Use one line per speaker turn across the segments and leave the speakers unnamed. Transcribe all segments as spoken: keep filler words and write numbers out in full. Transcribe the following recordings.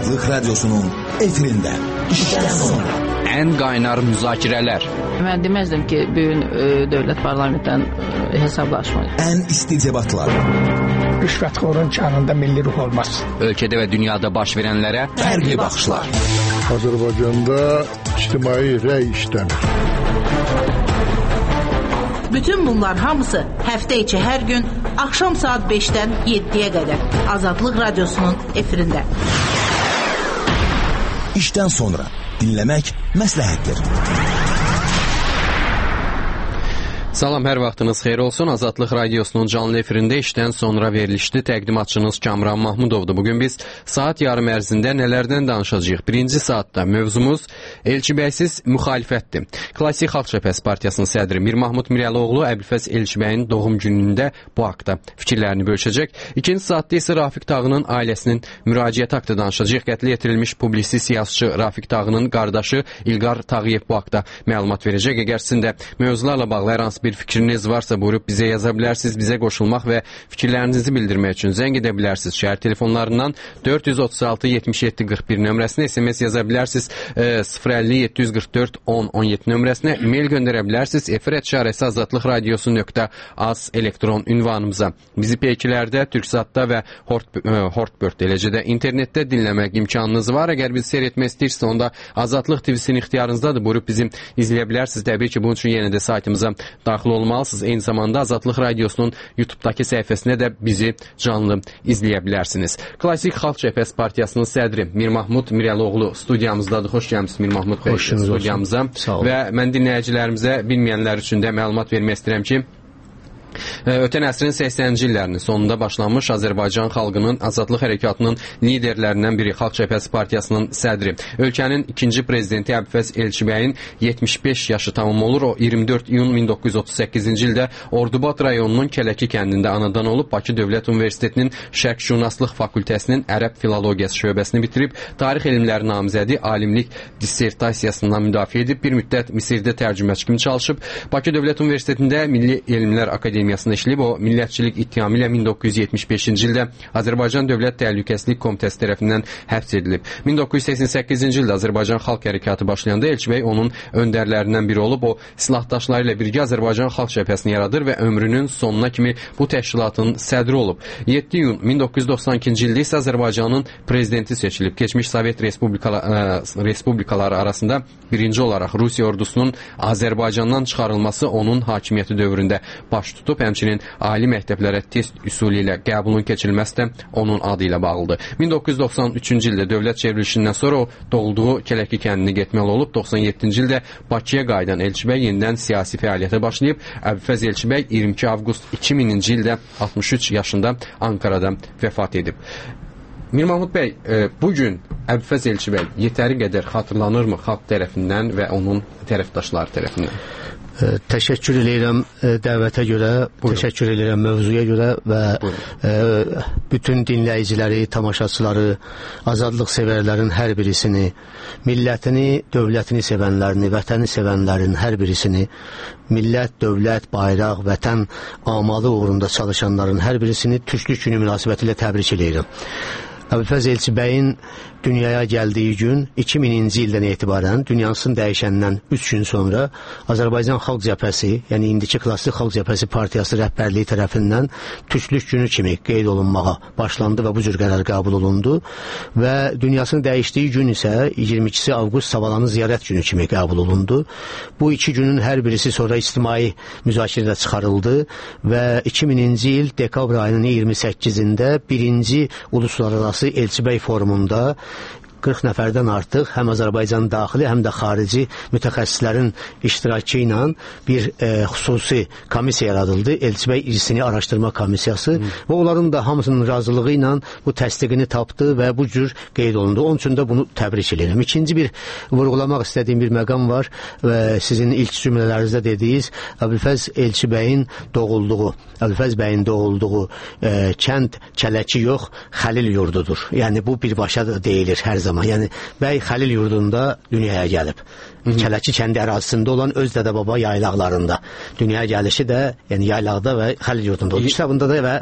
Azadlık Radyosu'nun efirinde. İşten sonra.
En kaynar müzakirələr.
Mən deməzdim ki, bugün e, dövlət parlamentdən e, hesablaşmayın.
En isticebatlar.
Rüşvətxorun kanında milli ruh olmaz.
Ölkədə və dünyada baş verənlərə
fərqli baxışlar.
Azərbaycanda ictimai rəy işlənir.
Bütün bunlar hamısı həftə içi hər gün axşam saat beşdən yeddiyə qədər Azadlıq Radyosu'nun efirində.
İşten sonra dinlemek məsləhətdir.
Salam, hər vaxtınız xeyir olsun. Azadlıq Radyosu'nun canlı efirində işdən sonra verilişli təqdimatçınız Kamran Mahmudovdur. Bugün biz saat yarım ərzində nələrdən danışacağıq? Birinci saatda mövzumuz Elçibəysiz müxalifətdir. Klasik Xalq Cəbhəsi Partiyasının sədri Mir Mahmud Mirəloğlu Əbülfəz Elçibəyin doğum günündə bu haqda fikirlərini bölüşəcək. İkinci saatda isə Rafiq Tağının ailəsinin müraciət haqqında danışacaq. Qətlə yetirilmiş publisist siyasətçi Rafiq Tağının qardaşı İlqar Tağıyev bu haqda məlumat verəcək. Əgər sizin də mövzularla bağlı hər hansı bir fikriniz varsa buyurub bizə yaza bilərsiniz. Bizə qoşulmaq və fikirlərinizi bildirmək üçün zəng edə bilərsiniz. Şəhər telefonlarından dörd yüz otuz altı yetmiş yeddi qırx bir nömrəsinə S M S yaza bilərsiniz. E, sıfır əlli yeddi yüz qırx dörd on on yeddi nömrəsinə e-mail göndərə bilərsiniz. efir işarəsi azadlıq radiosu nöqtə az elektron ünvanımıza. Bizi P2-lərdə, Türksatda və Hortbird, eləcə də internetdə dinləmək imkanınız var. Əgər bizi seyr etmək istəyirsə, onda Azadlıq T V-sinin ixtiyarınızdadır. Buyurub bizim izləyə bilərsiniz. Təbii ki, bunun üçün yenə də saytımıza daxil olmalısınız. Eyni zamanda Azadlıq Radyosu'nun YouTube'dakı səhifəsində də bizi canlı izləyə bilərsiniz. Klasik Xalq Cəbhəsi Partiyasının sədri Mir Mahmud Mirəloğlu studiyamızdadır. Xoş gəlmisiniz Mir Mahmud bəy studiyamıza. Və mən dinləyicilərimizə, bilməyənlər üçün də məlumat vermək istəyirəm ki, ötən əsrin səksəninci illərinin sonunda başlanmış Azərbaycan xalqının azadlıq hərəkatının liderlərindən biri Xalq Cəbhəsi Partiyasının sədri. Ölkənin ikinci prezidenti Əbülfəz Elçibəyin yetmiş beş yaşı tamam olur. O iyirmi dörd iyun min doqquz yüz otuz səkkizinci ildə Ordubad rayonunun Kələki kəndində anadan olub. Bakı Dövlət Universitetinin Şərqşünaslıq Fakültəsinin Ərəb Filologiyası şöbəsini bitirib. Tarix elmləri namizədi, alimlik dissertasiyasından müdafiə edib. Bir müddət Misirdə tərcüməçi kimi çalışıb. Bakı Dövlət Universitetində Milli Elmlər Akademiyasında işləyib. O, millətçilik ittihamı ilə min doqquz yüz yetmiş beşinci ildə Azərbaycan Dövlət Təhlükəsizlik Komitəsi tərəfindən həbs edilib. min doqquz yüz səksən səkkizinci ildə Azərbaycan Xalq Hərəkatı başlayanda Elçibəy onun öndərlərindən biri olub. O, silahdaşları ilə birgə Azərbaycan Xalq Cəbhəsini yaradır və ömrünün sonuna kimi bu təşkilatın sədri olub. yeddi iyun min doqquz yüz doxsan ikinci ildə isə Azərbaycanın prezidenti seçilib. Keçmiş Sovet Respublikaları, ə, Respublikaları arasında birinci olaraq Rusiya ordusunun Azərbaycandan çıxarılması onun hakimiyyəti dövründə baş tutub. Həmçinin ali məktəblərə test üsulu ilə qəbulun keçirilməsi də onun adı ilə bağlıdır. min doqquz yüz doxsan üçüncü ildə dövlət çevrilişindən sonra o doğulduğu Kələki kəndini getməli olub. doxsan yeddinci ildə Bakıya qayıdan Elçibəy yenidən siyasi fəaliyyətə başlayıb. Əbülfəz Elçibəy iyirmi iki avqust iki minci ildə altmış üç yaşında Ankarada vəfat edib. Mir Mahmud bəy, e, bugün Əbülfəz Elçibəy yetəri qədər xatırlanırmı xalq tərəfindən və onun tərəfdaşları tərəfindən?
Təşəkkür edirəm dəvətə görə, Buyurun. Təşəkkür edirəm mövzuya görə və e, bütün dinləyiciləri, tamaşaçıları, azadlıq sevərlərin hər birisini, millətini, dövlətini sevənlərini, vətəni sevənlərin hər birisini, millət, dövlət, bayraq, vətən amalı uğrunda çalışanların hər birisini Türklük günü münasibətilə təbrik edirəm. Əbülfəz Elçibəyin dünyaya gəldiyi gün iki mininci ildən etibarən dünyasını dəyişəndən üç gün sonra Azərbaycan Xalq Cəbhəsi, yəni indiki Klasik Xalq Cəbhəsi Partiyası rəhbərliyi tərəfindən Türklük günü kimi qeyd olunmağa başlandı və bu cür qərar qəbul olundu və dünyasını dəyişdiyi gün isə iyirmi ikisi avqust Savalanın ziyarət günü kimi qəbul olundu. Bu iki günün hər birisi sonra ictimai müzakirədə çıxarıldı və iki mininci il dekabr ayının iyirmi səkkizində birinci Uluslararası Elçibəy forumunda qırx nəfərdən artıq həm Azərbaycan daxili, həm də xarici mütəxəssislərin iştirakı ilə bir e, xüsusi komissiya yaradıldı. Elçibəy İrsini Araşdırma Komissiyası hmm. və onların da hamısının razılığı ilə bu təsdiqini tapdı və bu cür qeyd olundu. Onun üçün də bunu təbrik edirəm. İkinci bir vurğulamaq istədiyim bir məqam var və sizin ilk cümlələrinizdə dediyiniz Əbülfəz Elçibəyin doğulduğu, Əbülfəz bəyin doğulduğu e, kənd Kələki yox, Xəlil yurdudur. Yəni bu birbaşa deyilir hər zaman. Yəni bəy Xəlil yurdunda dünyaya gəlib. Hı -hı. Kələki kəndi ərazisində olan öz dədə baba yaylaqlarında. Dünyaya gəlişi də yəni yaylaqda və Xəlil yurdunda. O kitabında da və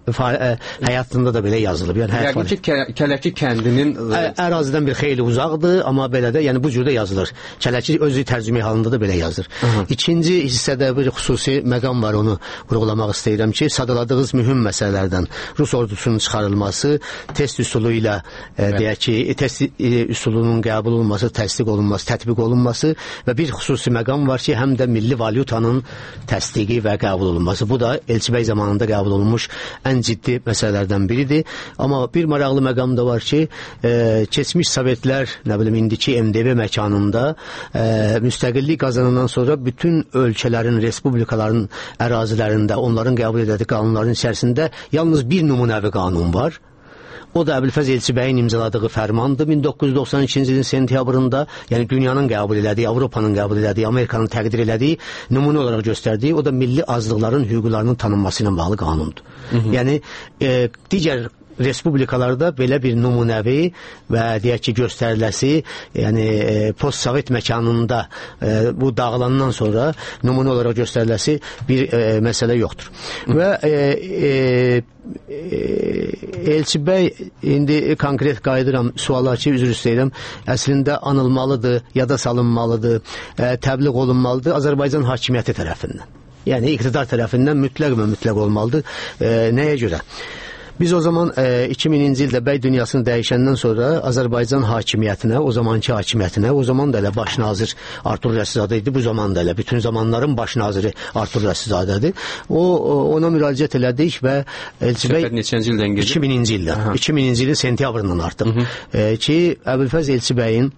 həyatında da belə yazılıb. Yəni həyat
Yəqin ki, Kələki kəndinin
ə, ərazidən bir xeyli uzaqdır, amma belə də, yəni bu cürdə yazılır. Kələki özü tərcümə halında da belə yazır. Hı-hı. İkinci hissədə bir xüsusi məqam var, onu vurğulamaq istəyirəm ki, sadaladığınız mühüm məsələlərdən Rus ordusunun çıxarılması, test üsulu ilə e, deyək ki, test e, üsulunun qəbul olunması, təsdiq olunması, tətbiq olunması və bir xüsusi məqam var ki, həm də milli valyutanın təsdiqi və qəbul olunması. Bu da Elçibəy zamanında qəbul olunmuş ən ciddi məsələlərdən biridir. Amma bir maraqlı məqam da var ki, e, keçmiş Sovetlər, nə bilim, indiki M D B məkanında e, müstəqillik qazanandan sonra bütün ölkələrin, respublikaların ərazilərində onların qəbul etdiyi qanunların içərisində yalnız bir nümunəvi qanun var. O da Əbülfəz Elçibəyin imzaladığı fərmandır min doqquz yüz doxsan ikinci ilin sentyabrında, yəni dünyanın qəbul elədiyi, Avropanın qəbul elədiyi, Amerikanın təqdir elədiyi, nümunə olaraq göstərdiyi, o da milli azlıqların hüquqlarının tanınması ilə bağlı qanundur. Hı -hı. Yəni e, digər respublikalarda belə bir nümunəvi və deyək ki, göstəriləsi, yəni e, post-sovet məkanında e, bu dağılandan sonra nümunə olaraq göstəriləsi bir e, məsələ yoxdur. Hı. Və e, e, Elçibəy, indi konkret qayıdıram suala ki, üzr istəyirəm, əslində anılmalıdır, yada salınmalıdır, e, təbliğ olunmalıdır Azərbaycan hakimiyyəti tərəfindən. Yəni iqtidar tərəfindən mütləq və mütləq olmalıdır. E, nəyə görə? Biz o zaman e, iki mininci ildə bəy dünyasını dəyişəndən sonra Azərbaycan hakimiyyətinə, o zamanki hakimiyyətinə, o zaman da elə baş nazir Artur Rəslizadə idi, bu zaman da elə bütün zamanların baş naziri Artur Rəslizadədir. O, ona müraciət elədik və Elçibəy
neçənci ildən gedir?
iki mininci ildə, Aha. iki mininci ilin sentyabrından artıq e, ki, Əbülfəz Elçibəyin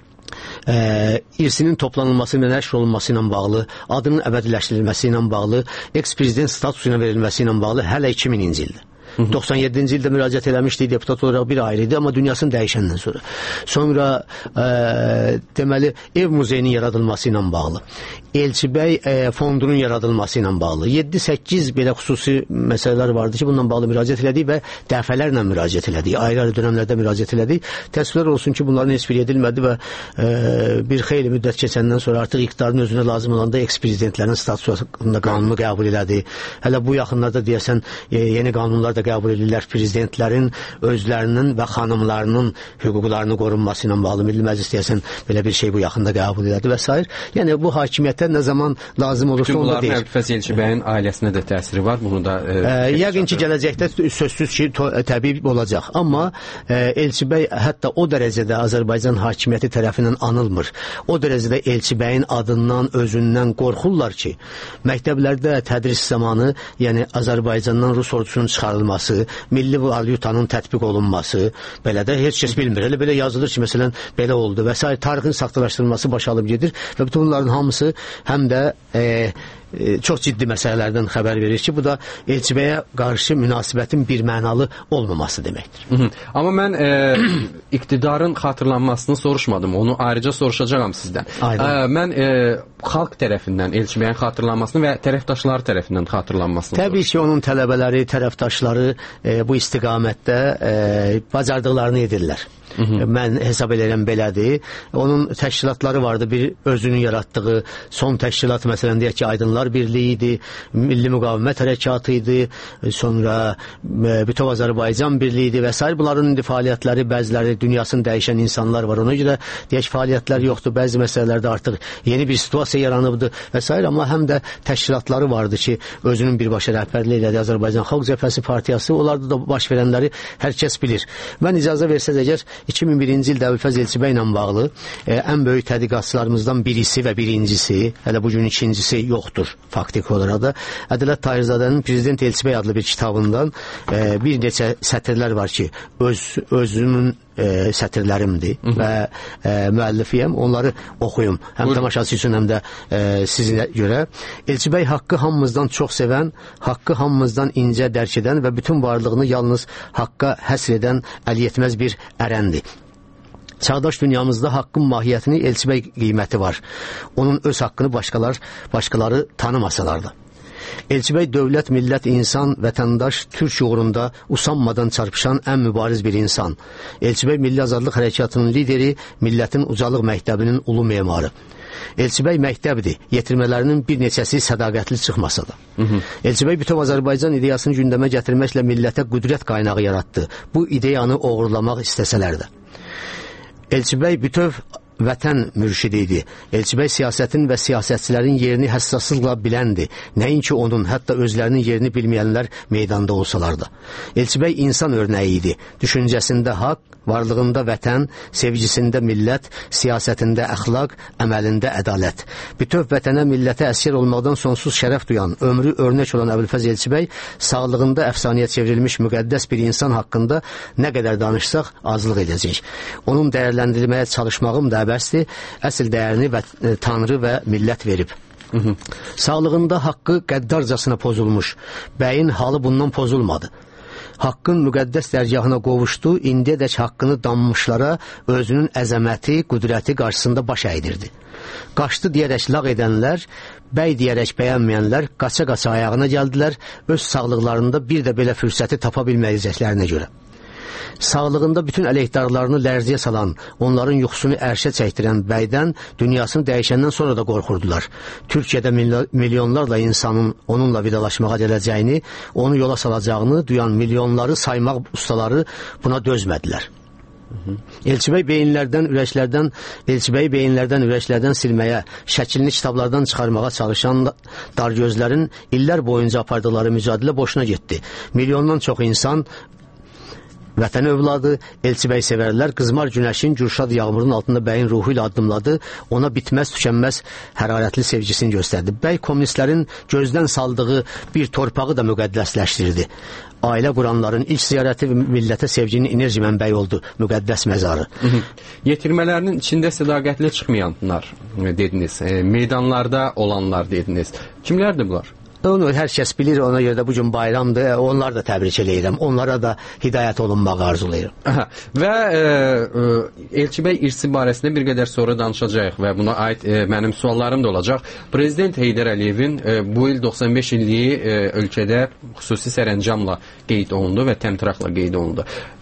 E, irsinin toplanılması və nəşr olunması ilə bağlı, adının əbədiləşdirilməsi ilə bağlı, eks-prezident statusuna verilməsi ilə bağlı hələ iki mininci ildə. doxsan yeddinci ildə müraciət eləmişdi, deputat olaraq bir ayrı idi, amma dünyasını dəyişəndən sonra. Sonra e, deməli, ev muzeyinin yaradılması ilə bağlı, Elçibəy e, fondunun yaradılması ilə bağlı, yeddi səkkiz belə xüsusi məsələlər vardı ki, bununla bağlı müraciət elədik və dəfələrlə müraciət elədik, ayrı-ayrı dönəmlərdə müraciət elədik. Təəssüflər olsun ki, bunların heç biri edilmədi və e, bir xeyli müddət keçəndən sonra artıq iqtidarın özünə lazım olanda eks-prezidentlərin statusu haqqında qanunu qəbul elədi. Hələ bu yaxınlarda deyəsən e, yeni qanunlar da qəbul edirlər, prezidentlərin özlərinin və xanımlarının hüquqlarını qorunması ilə bağlı. Milli Məclis deyəsən belə bir şey bu yaxında qəbul elədi və s. Yəni bu hakimiyyətə nə zaman lazım olursa onda deyir.
Bütün bunların Əbülfəz Elçibəyin ailəsinə də təsiri var. Bunu da e,
e, yəqin ki, gələcəkdə sözsüz ki, təbii olacaq. Amma e, Elçibəy hətta o dərəcədə Azərbaycan hakimiyyəti tərəfindən anılmır. O dərəcədə Elçibəyin adından, özündən qorxurlar ki, məktəblərdə tədris zamanı, yəni Azərbaycandan Rus ordusunun çıxarılması, milli valyutanın tətbiq olunması, belə də heç kəs bilmir. Elə belə yazılır ki, məsələn, belə oldu və s. Tarixin saxtalaşdırılması baş alıb gedir və bütün bunların hamısı həm də e, e, çox ciddi məsələlərdən xəbər verir ki, bu da Elçibəyə qarşı münasibətin bir mənalı olmaması deməkdir.
Hı -hı. Amma mən e, iqtidarın xatırlanmasını soruşmadım, onu ayrıca soruşacağam sizdən. E, mən e, xalq tərəfindən Elçibəyin xatırlanmasını və tərəfdaşları tərəfindən xatırlanmasını
Təbii
soruşacağım.
ki, onun tələbələri, tərəfdaşları e, bu istiqamətdə e, bacardıqlarını edirlər. Hı -hı. Mən hesab edirəm belədir. Onun təşkilatları vardı. Bir özünün yaratdığı son təşkilat, məsələn deyək ki, Aydınlar Birliyi idi, Milli Müqavimət Hərəkatı idi, sonra Bütöv Azərbaycan Birliyi idi və s. Bunların indi fəaliyyətləri, bəziləri dünyasını dəyişən insanlar var. Ona görə deyək fəaliyyətlər yoxdur. Bəzi məsələlərdə artıq yeni bir situasiya yaranıbdır və s. Amma həm də təşkilatları vardı ki, özünün birbaşa rəhbərliyi elədi. Azərbaycan Xalq Cəbhəsi Partiyası, onlarda da baş verənləri hər kəs bilir. Mən icazə versəz əgər iki min birinci ildə Əbülfəz Elçibəy ilə bağlı e, ən böyük tədqiqatçılarımızdan birisi və birincisi, hələ bugün ikincisi yoxdur faktik olaraq da, Ədalət Tahirzadənin Prezident Elçibəy adlı bir kitabından e, bir neçə sətirlər var ki, öz, özünün e, sətirlərimdir Hı -hı. və e, müəllifiyəm, onları oxuyum. Həm Buyurun. Tamaşaçı üçün, həm də e, sizinə görə. Elçibəy haqqı hamımızdan çox sevən, haqqı hamımızdan incə dərk edən və bütün varlığını yalnız haqqa həsr edən əliyetməz bir ərəndir. Çağdaş dünyamızda haqqın mahiyyətini Elçibəy qiyməti var. Onun öz haqqını başqalar, başqaları tanımasalar da. Elçibəy dövlət, millət, insan, vətəndaş, türk uğrunda usanmadan çarpışan ən mübariz bir insan. Elçibəy Milli Azadlıq Hərəkatının lideri, millətin ucalıq məktəbinin ulu memarı. Elçibəy məktəbdir. Yetirmələrinin bir neçəsi sədaqətli çıxmasa da. Hı -hı. Elçibəy bütöv Azərbaycan ideyasını gündəmə gətirməklə millətə qüdrət qaynağı yaratdı. Bu ideyanı oğurlamaq istəsələr də. Elçibəy bütöv vətən mürşidi idi. Elçibəy siyasətin və siyasətçilərin yerini həssaslıqla biləndir. Nəinki onun, hətta özlərinin yerini bilməyənlər meydanda olsalar da. Elçibəy insan örnəyi idi. Düşüncəsində haqq, varlığında vətən, sevgisində millət, siyasətində əxlaq, əməlində ədalət. Bütöv vətənə, millətə əsir olmaqdan sonsuz şərəf duyan, ömrü örnək olan Əbülfəz Elçibəy sağlığında əfsanəyə çevrilmiş müqəddəs bir insan haqqında nə qədər danışsaq azlıq edəcək. Onun dəyərləndirilməyə çalışmağım da əbəsdir. Əsl dəyərini və, e, Tanrı və millət verib. Hı -hı. Sağlığında haqqı qəddarcasına pozulmuş. Bəyin halı bundan pozulmadı. Haqqın müqəddəs dərgahına qovuşdu, indiyədək haqqını danmışlara özünün əzəməti, qüdrəti qarşısında baş əydirdi. Qaçdı deyərək lağ edənlər, bəy deyərək bəyənməyənlər qaça-qaça ayağına gəldilər, öz sağlıqlarında bir də belə fürsəti tapa bilməyəcəklərinə görə. Sağlığında bütün əleyhdarlarını lərziyə salan, onların yuxusunu ərşə çəkdirən bəydən dünyasını dəyişəndən sonra da qorxurdular. Türkiyədə milyonlarla insanın onunla vidalaşmağa gələcəyini, onu yola salacağını duyan milyonları saymaq ustaları buna dözmədilər. Elçibəy beyinlərdən, ürəklərdən, Elçibəy beyinlərdən, ürəklərdən silməyə, şəklini kitablardan çıxarmağa çalışan dargözlərin illər boyunca apardıqları mücadilə boşuna getdi. Milyondan çox insan, vətən övladı, Elçibəy sevərlər, qızmar günəşin, Gürşad yağmurun altında bəyin ruhu ilə addımladı, ona bitməz, tükənməz hərarətli sevgisini göstərdi. Bəy kommunistlərin gözdən saldığı bir torpağı da müqəddəsləşdirdi. Ailə quranların ilk ziyarəti və millətə sevginin enerji mənbəyi oldu, müqəddəs məzarı. Hı -hı.
Yetirmələrinin içində sədaqətli çıxmayanlar dediniz, e, meydanlarda olanlar dediniz. Kimlərdir bunlar?
Onu hər kəs bilir, ona görə də bugün bayramdır, onlar da təbrik eləyirəm, onlara da hidayət olunmağı arzulayırım.
Aha. Və e, e, Elçibəy irsi barəsində bir qədər sonra danışacağıq və buna aid e, mənim suallarım da olacaq. Prezident Heydər Əliyevin e, bu il doxsan beş illiyi e, ölkədə xüsusi sərəncamla qeyd olundu və təmtəraqla qeyd olundu.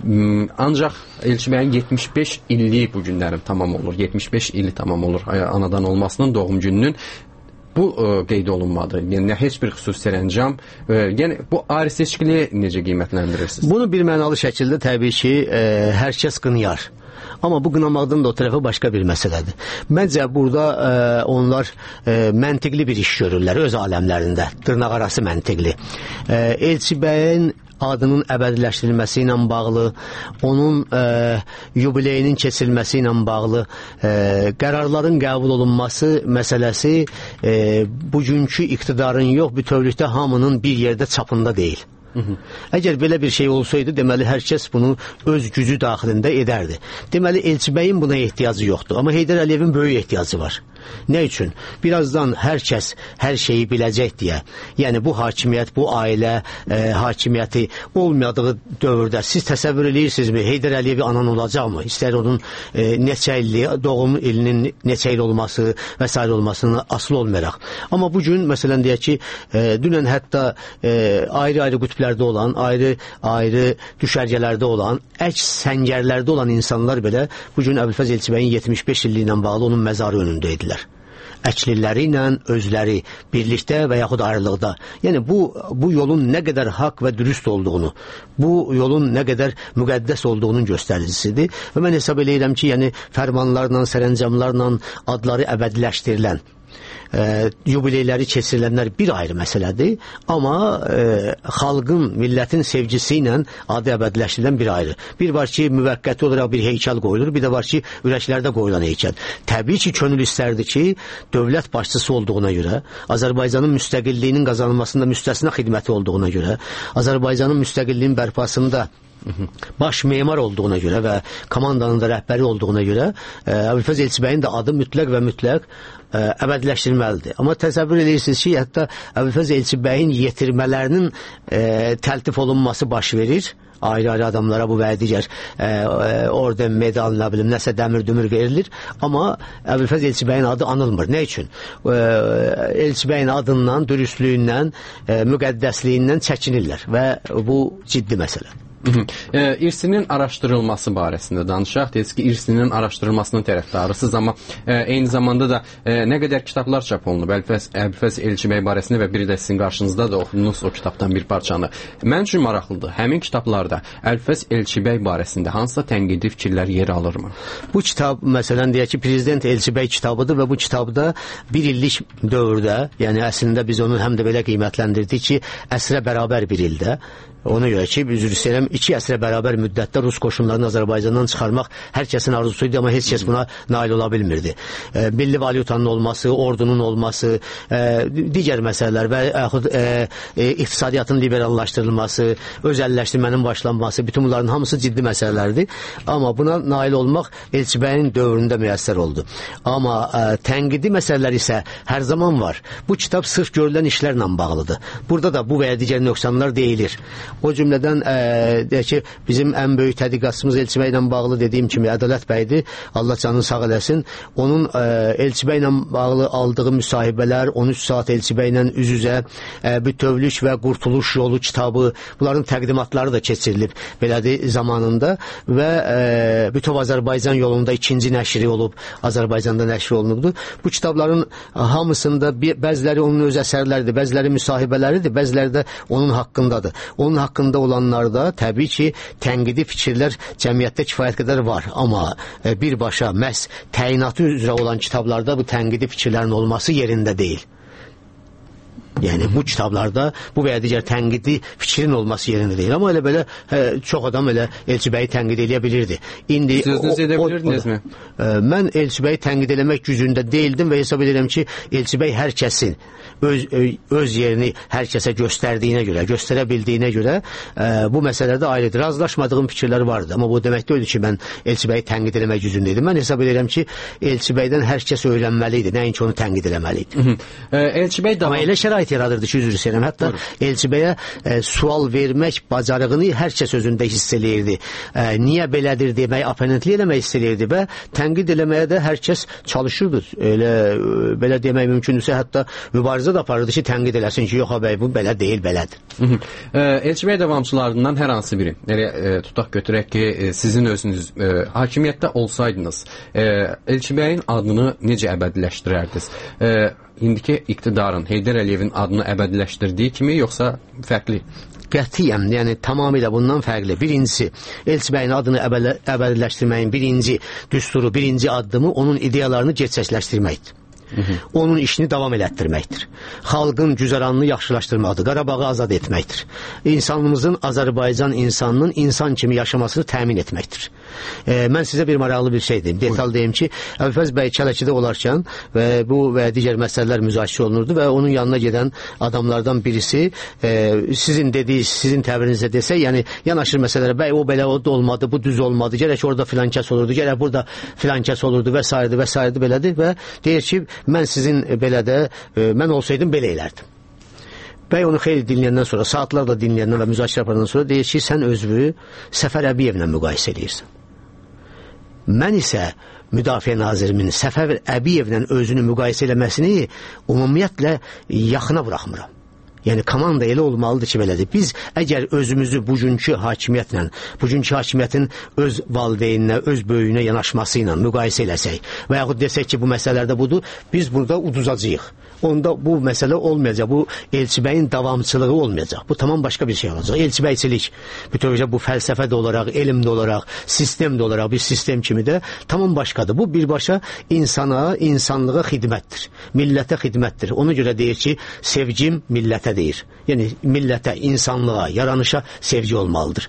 Ancaq Elçibəyin yetmiş beş illiyi bu günlərim tamam olur, yetmiş beş ili tamam olur anadan olmasının, doğum gününün. Bu e, qeyd olunmadı. Yəni heç bir xüsusi sərəncam. E, yəni bu ayrı seçkiliyi necə qiymətləndirirsiniz?
Bunu bir mənalı şəkildə təbii ki, e, hər kəs qınayar. Amma bu qınamaqdan da o tərəfə başqa bir məsələdir. Məncə burada e, onlar e, məntiqli bir iş görürlər öz aləmlərində, dırnaqarası məntiqli. E, Elçibəyin adının əbədiləşdirilməsi ilə bağlı, onun e, yubileyinin keçirilməsi ilə bağlı e, qərarların qəbul olunması məsələsi e, bugünkü iqtidarın yox, bütövlükdə hamının bir yerdə çapında deyil. Hı -hı. Əgər belə bir şey olsaydı, deməli hər kəs bunu öz gücü daxilində edərdi. Deməli Elçibəyin buna ehtiyacı yoxdur, amma Heydər Əliyevin böyük ehtiyacı var. Nə üçün? Birazdan hər kəs hər şeyi biləcək deyə. Yəni bu hakimiyyət, bu ailə e, hakimiyyəti olmadığı dövrdə siz təsəvvür edirsinizmi? Heydər Əliyevi anan olacaqmı? İstər onun e, neçə illi, doğum ilinin neçə il olması və s. olmasına asılı olmayaraq. Amma bugün məsələn deyək ki, e, dünən hətta e, ayrı-ayrı qütblərdə olan, ayrı-ayrı düşərgələrdə olan, əks səngərlərdə olan insanlar belə bugün Əbülfəz Elçibəyin yetmiş beş illiyi ilə bağlı onun məzarı önündə idilər. Əkliləri ilə özləri birlikdə və yaxud ayrılıqda. Yəni bu, bu yolun nə qədər haqq və dürüst olduğunu, bu yolun nə qədər müqəddəs olduğunun göstəricisidir. Və mən hesab edirəm ki, yəni fərmanlarla, sərəncamlarla adları əbədiləşdirilən, E, yubileyləri keçirilənlər bir ayrı məsələdir, amma e, xalqın, millətin sevgisi ilə adı əbədiləşdirilən bir ayrı. Bir var ki, müvəqqəti olaraq bir heykəl qoyulur, bir də var ki, ürəklərdə qoyulan heykəl. Təbii ki, könül istərdi ki, dövlət başçısı olduğuna görə, Azərbaycanın müstəqilliyinin qazanılmasında müstəsna xidməti olduğuna görə, Azərbaycanın müstəqilliyinin bərpasında baş memar olduğuna görə və komandanın da rəhbəri olduğuna görə Əbülfəz Elçibəyin də adı mütləq və mütləq ə, əbədiləşdirilməlidir. Amma təsəvvür edirsiniz ki, hətta Əbülfəz Elçibəyin yetirmələrinin ə, təltif olunması baş verir. Ayrı-ayrı adamlara bu və digər e, orden, medal, nə bilim, nəsə dəmir-dümür verilir. Amma Əbülfəz Elçibəyin adı anılmır. Nə üçün? E, Elçibəyin adından, dürüstlüyündən, e, müqəddəsliyindən çəkinirlər və bu ciddi məsələ.
E, irsinin araşdırılması barəsində danışaq. Deyək ki, irsinin araşdırılmasının tərəfdarısınız, amma e, eyni zamanda da e, nə qədər kitablar çap olunub Əbülfəz Elçibəy barəsində və biri də sizin qarşınızda da oxudunuz o kitabdan bir parçanı. Mən üçün maraqlıdır. Həmin kitablarda Əbülfəz Elçibəy barəsində hansısa tənqidi fikirlər yer alırmı?
Bu kitab, məsələn, deyək ki, Prezident Elçibəy kitabıdır və bu kitabda bir illik dövrdə, yəni əslində biz onu həm də belə qiymətləndirdik ki, əsrə bərabər bir ildə, ona görə ki, üzr istəyirəm, iki əsrə bərabər müddətdə Rus qoşunlarını Azərbaycandan çıxarmaq hər kəsin arzusuydu, amma heç kəs buna nail ola bilmirdi. E, milli valyutanın olması, ordunun olması, e, digər məsələlər və yaxud e, e, iqtisadiyyatın liberallaşdırılması, özəlləşdirmənin başlanması, bütün bunların hamısı ciddi məsələlərdir. Amma buna nail olmaq Elçibəyin dövründə müəssər oldu. Amma e, tənqidi məsələlər isə hər zaman var. Bu kitab sırf görülən işlərlə bağlıdır. Burada da bu və ya digər nöqsanlar deyilir. O cümlədən e, deyək ki, bizim ən böyük tədqiqatçımız Elçibəy ilə bağlı dediyim kimi Ədalət bəydir, Allah canını sağ eləsin. Onun e, Elçibəy ilə bağlı aldığı müsahibələr, on üç saat Elçibəy ilə üz-üzə, e, bütövlük və qurtuluş yolu kitabı, bunların təqdimatları da keçirilib belədir zamanında və e, bütöv Azərbaycan yolunda ikinci nəşri olub, Azərbaycanda nəşri olunubdur. Bu kitabların hamısında bir, bəziləri onun öz əsərləridir, bəziləri müsahibələridir, bəziləri də onun haqqındadır. Onun haqqında olanlarda təbii ki, tənqidi fikirlər cəmiyyətdə kifayət qədər var. Amma e, birbaşa məhz təyinatı üzrə olan kitablarda bu tənqidi fikirlərin olması yerində deyil. Yəni bu kitablarda bu və ya digər tənqidi fikrin olması yerində deyil. Amma elə belə hə, çox adam elə Elçibəyi tənqid edə bilirdi. İndi
sözünüz edə bilirdinizmi?
Mən Elçibəyi tənqid eləmək gücündə deyildim və hesab edirəm ki, Elçibəy hər kəsin öz, öz yerini hər kəsə göstərdiyinə görə, göstərə bildiyinə görə ə, bu məsələdə ayrıdır. Razılaşmadığım fikirlər vardı. Amma bu demək deyildi ki, mən Elçibəyi tənqid eləmək gücündəydim. Mən hesab edirəm ki, Elçibəydən hər kəs öyrənməli idi, nəinki onu tənqid eləməli idi.
Elçibəy
davam... Amma elə şərait yaradırdı ki, üzr istəyirəm. Hətta Buyurun. Elçibəyə e, sual vermək bacarığını hər kəs özündə hiss eləyirdi. E, niyə belədir demək, oponentlik eləmək istəyirdi və tənqid eləməyə də hər kəs çalışırdı. Elə e, belə demək mümkündürsə, hətta mübarizə də aparırdı ki, tənqid eləsin ki, yox bəy, bu belə deyil, belədir.
e, Elçibəy davamçılarından hər hansı biri, elə e, tutaq götürək ki, e, sizin özünüz e, hakimiyyətdə olsaydınız, e, Elçibəyin adını necə əbədiləşdirərdiniz? E, indiki iqtidarın Heydər Əliyevin adını əbədiləşdirdiyi kimi, yoxsa fərqli?
Qətiyyən, yəni tamamilə bundan fərqli. Birincisi, Elçibəyin adını əbələ, əbədiləşdirməyin birinci düsturu, birinci addımı onun ideyalarını gerçəkləşdirməkdir. Hı -hı. Onun işini davam elətdirməkdir. Xalqın güzəranını yaxşılaşdırmaqdır. Qarabağı azad etməkdir. İnsanımızın, Azərbaycan insanının insan kimi yaşamasını təmin etməkdir. E, mən sizə bir maraqlı bir şey deyim. Detal deyim ki, Əbülfəz bəy Kələkidə olarkən və bu və digər məsələlər müzakirə olunurdu və onun yanına gedən adamlardan birisi e, sizin dediyi, sizin təbirinizə desə, yəni yanaşır məsələlərə, bəy o belə o da olmadı, bu düz olmadı, gərək orada filan kəs olurdu, gərək burada filan kəs olurdu və s. və s. belədir və deyir ki, mən sizin belə də, e, mən olsaydım belə elərdim. Bəy onu xeyli dinləyəndən sonra, saatlarla dinləyəndən və müzakirə yapandan sonra deyir ki, sən özünü Səfər Əbiyevlə müqayisə edirsən. Mən isə Müdafiə Nazirimin Səfər Əbiyevlə özünü müqayisə eləməsini ümumiyyətlə yaxına buraxmıram. Yəni komanda elə olmalıdır ki, belədir. Biz əgər özümüzü bugünkü hakimiyyətlə, bugünkü hakimiyyətin öz valideyninə, öz böyüyünə yanaşması ilə müqayisə eləsək və yaxud desək ki, bu məsələlərdə budur, biz burada uduzacağıq. Onda bu məsələ olmayacaq, bu Elçibəyin davamçılığı olmayacaq. Bu tamam başqa bir şey olacaq. Elçibəyçilik, bütövcə bu fəlsəfə də olaraq, elm də olaraq, sistem də olaraq, bir sistem kimi də tamam başqadır. Bu birbaşa insana, insanlığa xidmətdir. Millətə xidmətdir. Ona görə deyir ki, sevgim millətə deyir. Yəni millətə, insanlığa, yaranışa sevgi olmalıdır.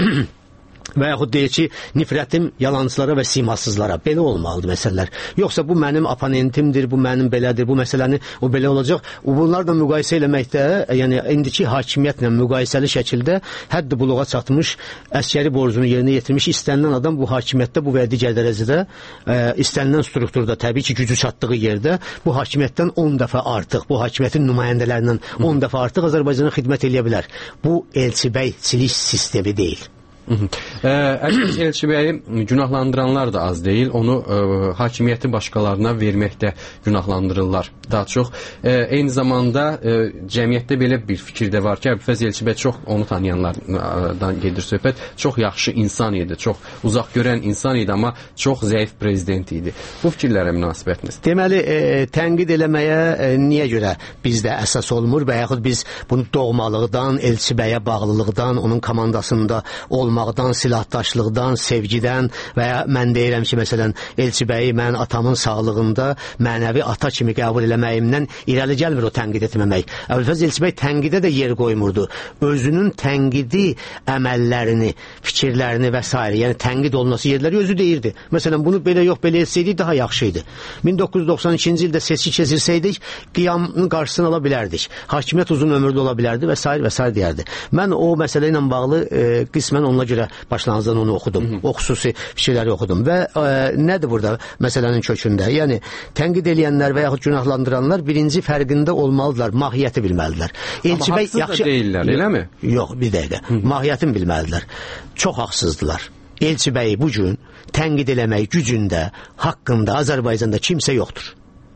Və yaxud deyir ki, nifrətim yalancılara və simasızlara. Belə olmalıdır məsələlər. Yoxsa bu mənim oponentimdir, bu mənim belədir, bu məsələni o belə olacaq. Bunlarla müqayisə eləməkdə, yəni indiki hakimiyyətlə müqayisəli şəkildə həddi buluğa çatmış, əskəri borcunu yerinə yetirmiş istənilən adam bu hakimiyyətdə, bu və digər dərəcədə, ə, istənilən strukturda, təbii ki, gücü çatdığı yerdə bu hakimiyyətdən on dəfə artıq, bu hakimiyyətin nümayəndələrindən on dəfə artıq Azərbaycana xidmət eləyə bilər. Bu Elçibəyçilik sistemi deyil.
Əlbəttə Elçi bəyi günahlandıranlar da az deyil. Onu ə, hakimiyyəti başqalarına verməkdə günahlandırırlar. Daha çox ə, eyni zamanda ə, cəmiyyətdə belə bir fikir də var ki, Əbülfəz Elçi bəy çox onu tanıyanlardan gedir söhbət. Çox yaxşı insan idi, çox uzaq görən insan idi, amma çox zəif prezident idi. Bu fikirlərə münasibətiniz?
Deməli, e, tənqid eləməyə e, niyə görə bizdə əsas olmur və yaxud biz bunu doğmalıqdan, Elçi bəyə bağlılıqdan, onun komandasında olmaqdan, silahdaşlıqdan, sevgidən və ya mən deyirəm ki, məsələn, Elçi bəyi mən atamın sağlığında mənəvi ata kimi qəbul eləməyimdən irəli gəlmir o tənqid etməmək. Əbülfəz Elçi bəy tənqidə də yer qoymurdu. Özünün tənqidi əməllərini, fikirlərini və s. yəni tənqid olunması yerləri özü deyirdi. Məsələn, bunu belə yox, belə etsəydik daha yaxşı idi. min doqquz yüz doxsan ikinci ildə seçki keçirsəydik, qiyamın qarşısını ala bilərdik. Hakimiyyət uzun ömürlü ola bilərdi və s. və s. deyərdi. Mən o məsələ ilə bağlı e, qismən onunla görə başlanğıcdan onu oxudum. Hı -hı. O xüsusi fikirləri oxudum. Və e, nədir burada məsələnin kökündə? Yəni, tənqid eləyənlər və yaxud günahlandıranlar birinci fərqində olmalıdırlar, mahiyyəti bilməlidirlər.
Elçi bəy yaxşı deyirlər, eləmi?
Yox, bir dəqiqə. Mahiyyətini bilməlidirlər. Çox haqsızdılar. Elçi bəyi bugün tənqid eləmək gücündə, haqqında Azərbaycanda kimsə yoxdur.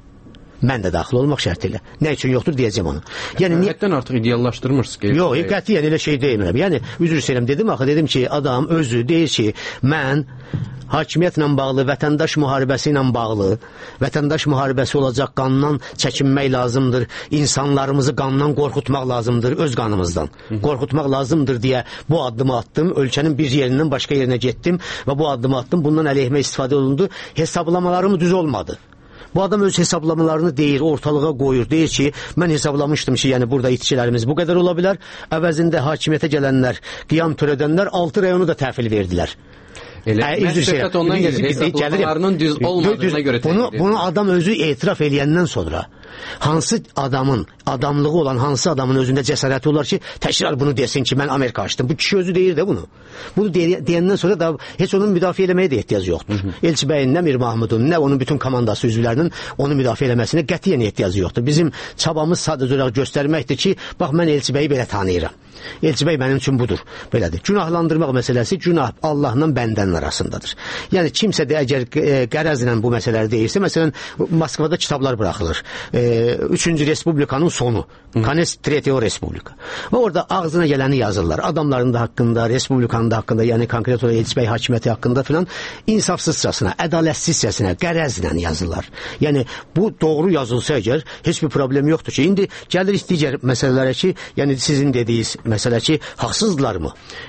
Mən də daxil olmaq şərtilə. Nə üçün yoxdur deyəcəm onu.
Yəni həddən artıq ideallaşdırmırsınız ki.
Yox, qətiyyən elə şey demirəm. Yəni üzr istəyirəm dedim axı, dedim ki, adam özü deyir ki, mən hakimiyyətlə bağlı, vətəndaş müharibəsi ilə bağlı, vətəndaş müharibəsi olacaq, qandan çəkinmək lazımdır, insanlarımızı qandan qorxutmaq lazımdır, öz qanımızdan qorxutmaq lazımdır deyə bu addımı attım, ölkənin bir yerindən başqa yerinə getdim və bu addımı attım, bundan əleyhimə istifadə olundu, hesablamalarım düz olmadı. Bu adam öz hesablamalarını deyir, ortalığa qoyur, deyir ki, mən hesablamışdım ki, yəni burada itkilərimiz bu qədər ola bilər, əvəzində hakimiyyətə gələnlər, qiyam törədənlər altı rayonu da təhvil verdilər.
Elə, mən söhbət ondan gəlir, hesablamalarının düz olmadığına görə
bunu, bunu adam özü etiraf eləyəndən sonra, hansı adamın, adamlığı olan hansı adamın özündə cəsarəti olar ki, təkrar bunu desin ki, mən Amerika açdım. Bu kişi özü deyir də bunu. Bunu deyəndən sonra da heç onun müdafiə eləməyə də ehtiyac yoxdur. Hı -hı. Elçi bəyin, nə Mir Mahmudun, nə onun bütün komandası üzvlərinin onu müdafiə eləməsinə qətiyyən ehtiyacı yoxdur. Bizim çabamız sadəcə olaraq göstərməkdir ki, bax, mən Elçi bəyi belə tanıyıram. Elçi bəy mənim üçün budur. Belədir. Günahlandırmaq məsələsi günah Allahla bəndənin arasındadır. Yəni kimsə də əgər e, qərəzlə bu məsələləri deyirsə, məsələn, Moskvada kitablar buraxılır. E, Üçüncü Respublikanın sonu. Konec Tretyo Respublika. Və orada ağzına gələni yazırlar. Adamların da haqqında, Respublikanın da haqqında, yəni konkret olaraq Elçi bəy hakimiyyəti haqqında filan insafsızcasına, ədalətsizcəsinə, qərəzlə yazırlar. Yəni bu doğru yazılsa əgər heç bir problem yoxdur ki, indi gəlirik digər məsələlərə ki, yəni sizin dediyiniz məsələ ki, haqsızdılarmı?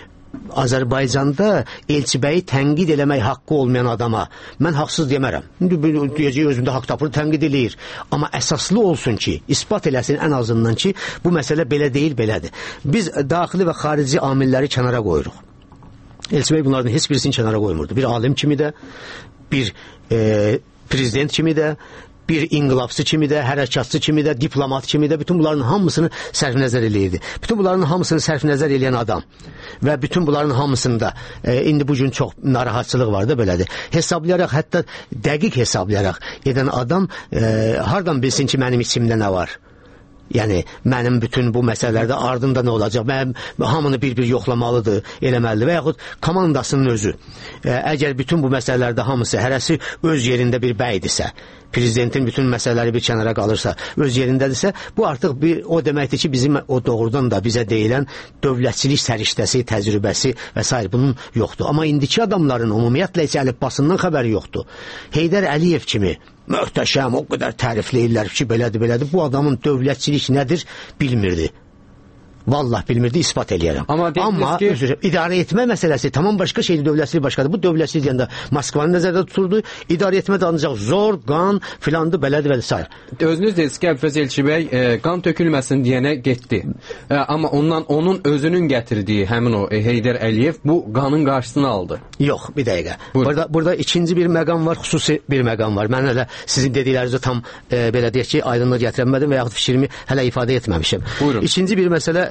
Azərbaycanda Elçi bəyi tənqid eləmək haqqı olmayan adama mən haqsız demərəm. Deyəcək özündə haqq tapır, tənqid eləyir. Amma əsaslı olsun ki, ispat eləsin ən azından ki, bu məsələ belə deyil, belədir. Biz daxili və xarici amilləri kənara qoyuruq. Elçi bəy bunlardan heç birisini kənara qoymurdu. Bir alim kimi də, bir e, prezident kimi də, bir inqilabçı kimi də, hərəkatçı kimi də, diplomat kimi də, bütün bunların hamısını sərf nəzər eləyirdi. Bütün bunların hamısını sərf nəzər eləyən adam və bütün bunların hamısında e, indi bugün çox narahatçılıq var da belədir. Hesablayaraq, hətta dəqiq hesablayaraq edən adam e, hardan bilsin ki, mənim içimdə nə var? Yəni, mənim bütün bu məsələlərdə ardında nə olacaq? Mənim hamını bir-bir yoxlamalıdır, eləməlidir. Və yaxud komandasının özü. E, əgər bütün bu məsələlərdə hamısı, hərəsi öz yerində bir bəydirsə, prezidentin bütün məsələləri bir kənara qalırsa, öz yerindədirsə, bu artıq bir, o deməkdir ki, bizim o doğrudan da bizə deyilən dövlətçilik səriştəsi, təcrübəsi və s. bunun yoxdur. Amma indiki adamların ümumiyyətlə heç əlifbasından xəbəri yoxdur. Heydər Əliyev kimi möhtəşəm, o qədər tərifləyirlər ki, belədir, belədir. Bu adamın dövlətçilik nədir bilmirdi. Vallah bilmirdi, ispat eləyərəm. Amma, Amma ki... üzr, idarə etmə məsələsi tamam başqa şeydir, dövlətçilik başqadır. Bu dövlətçilik deyəndə Moskvanı nəzərdə tuturdu, idarə etmə də ancaq zor, qan filandı, belədir və s.
Özünüz dediniz ki, Əbülfəz Elçi bəy e, qan tökülməsin deyənə getdi. E, amma ondan onun özünün gətirdiyi həmin o e, Heydər Əliyev bu qanın qarşısını aldı.
Yox, bir dəqiqə. Burada, burada ikinci bir məqam var, xüsusi bir məqam var. Mən hələ sizin dediklərinizi tam e, belə deyək ki, aydınlıq gətirəmədim və yaxud fikrimi hələ ifadə etməmişim. Buyurun. İkinci bir məsələ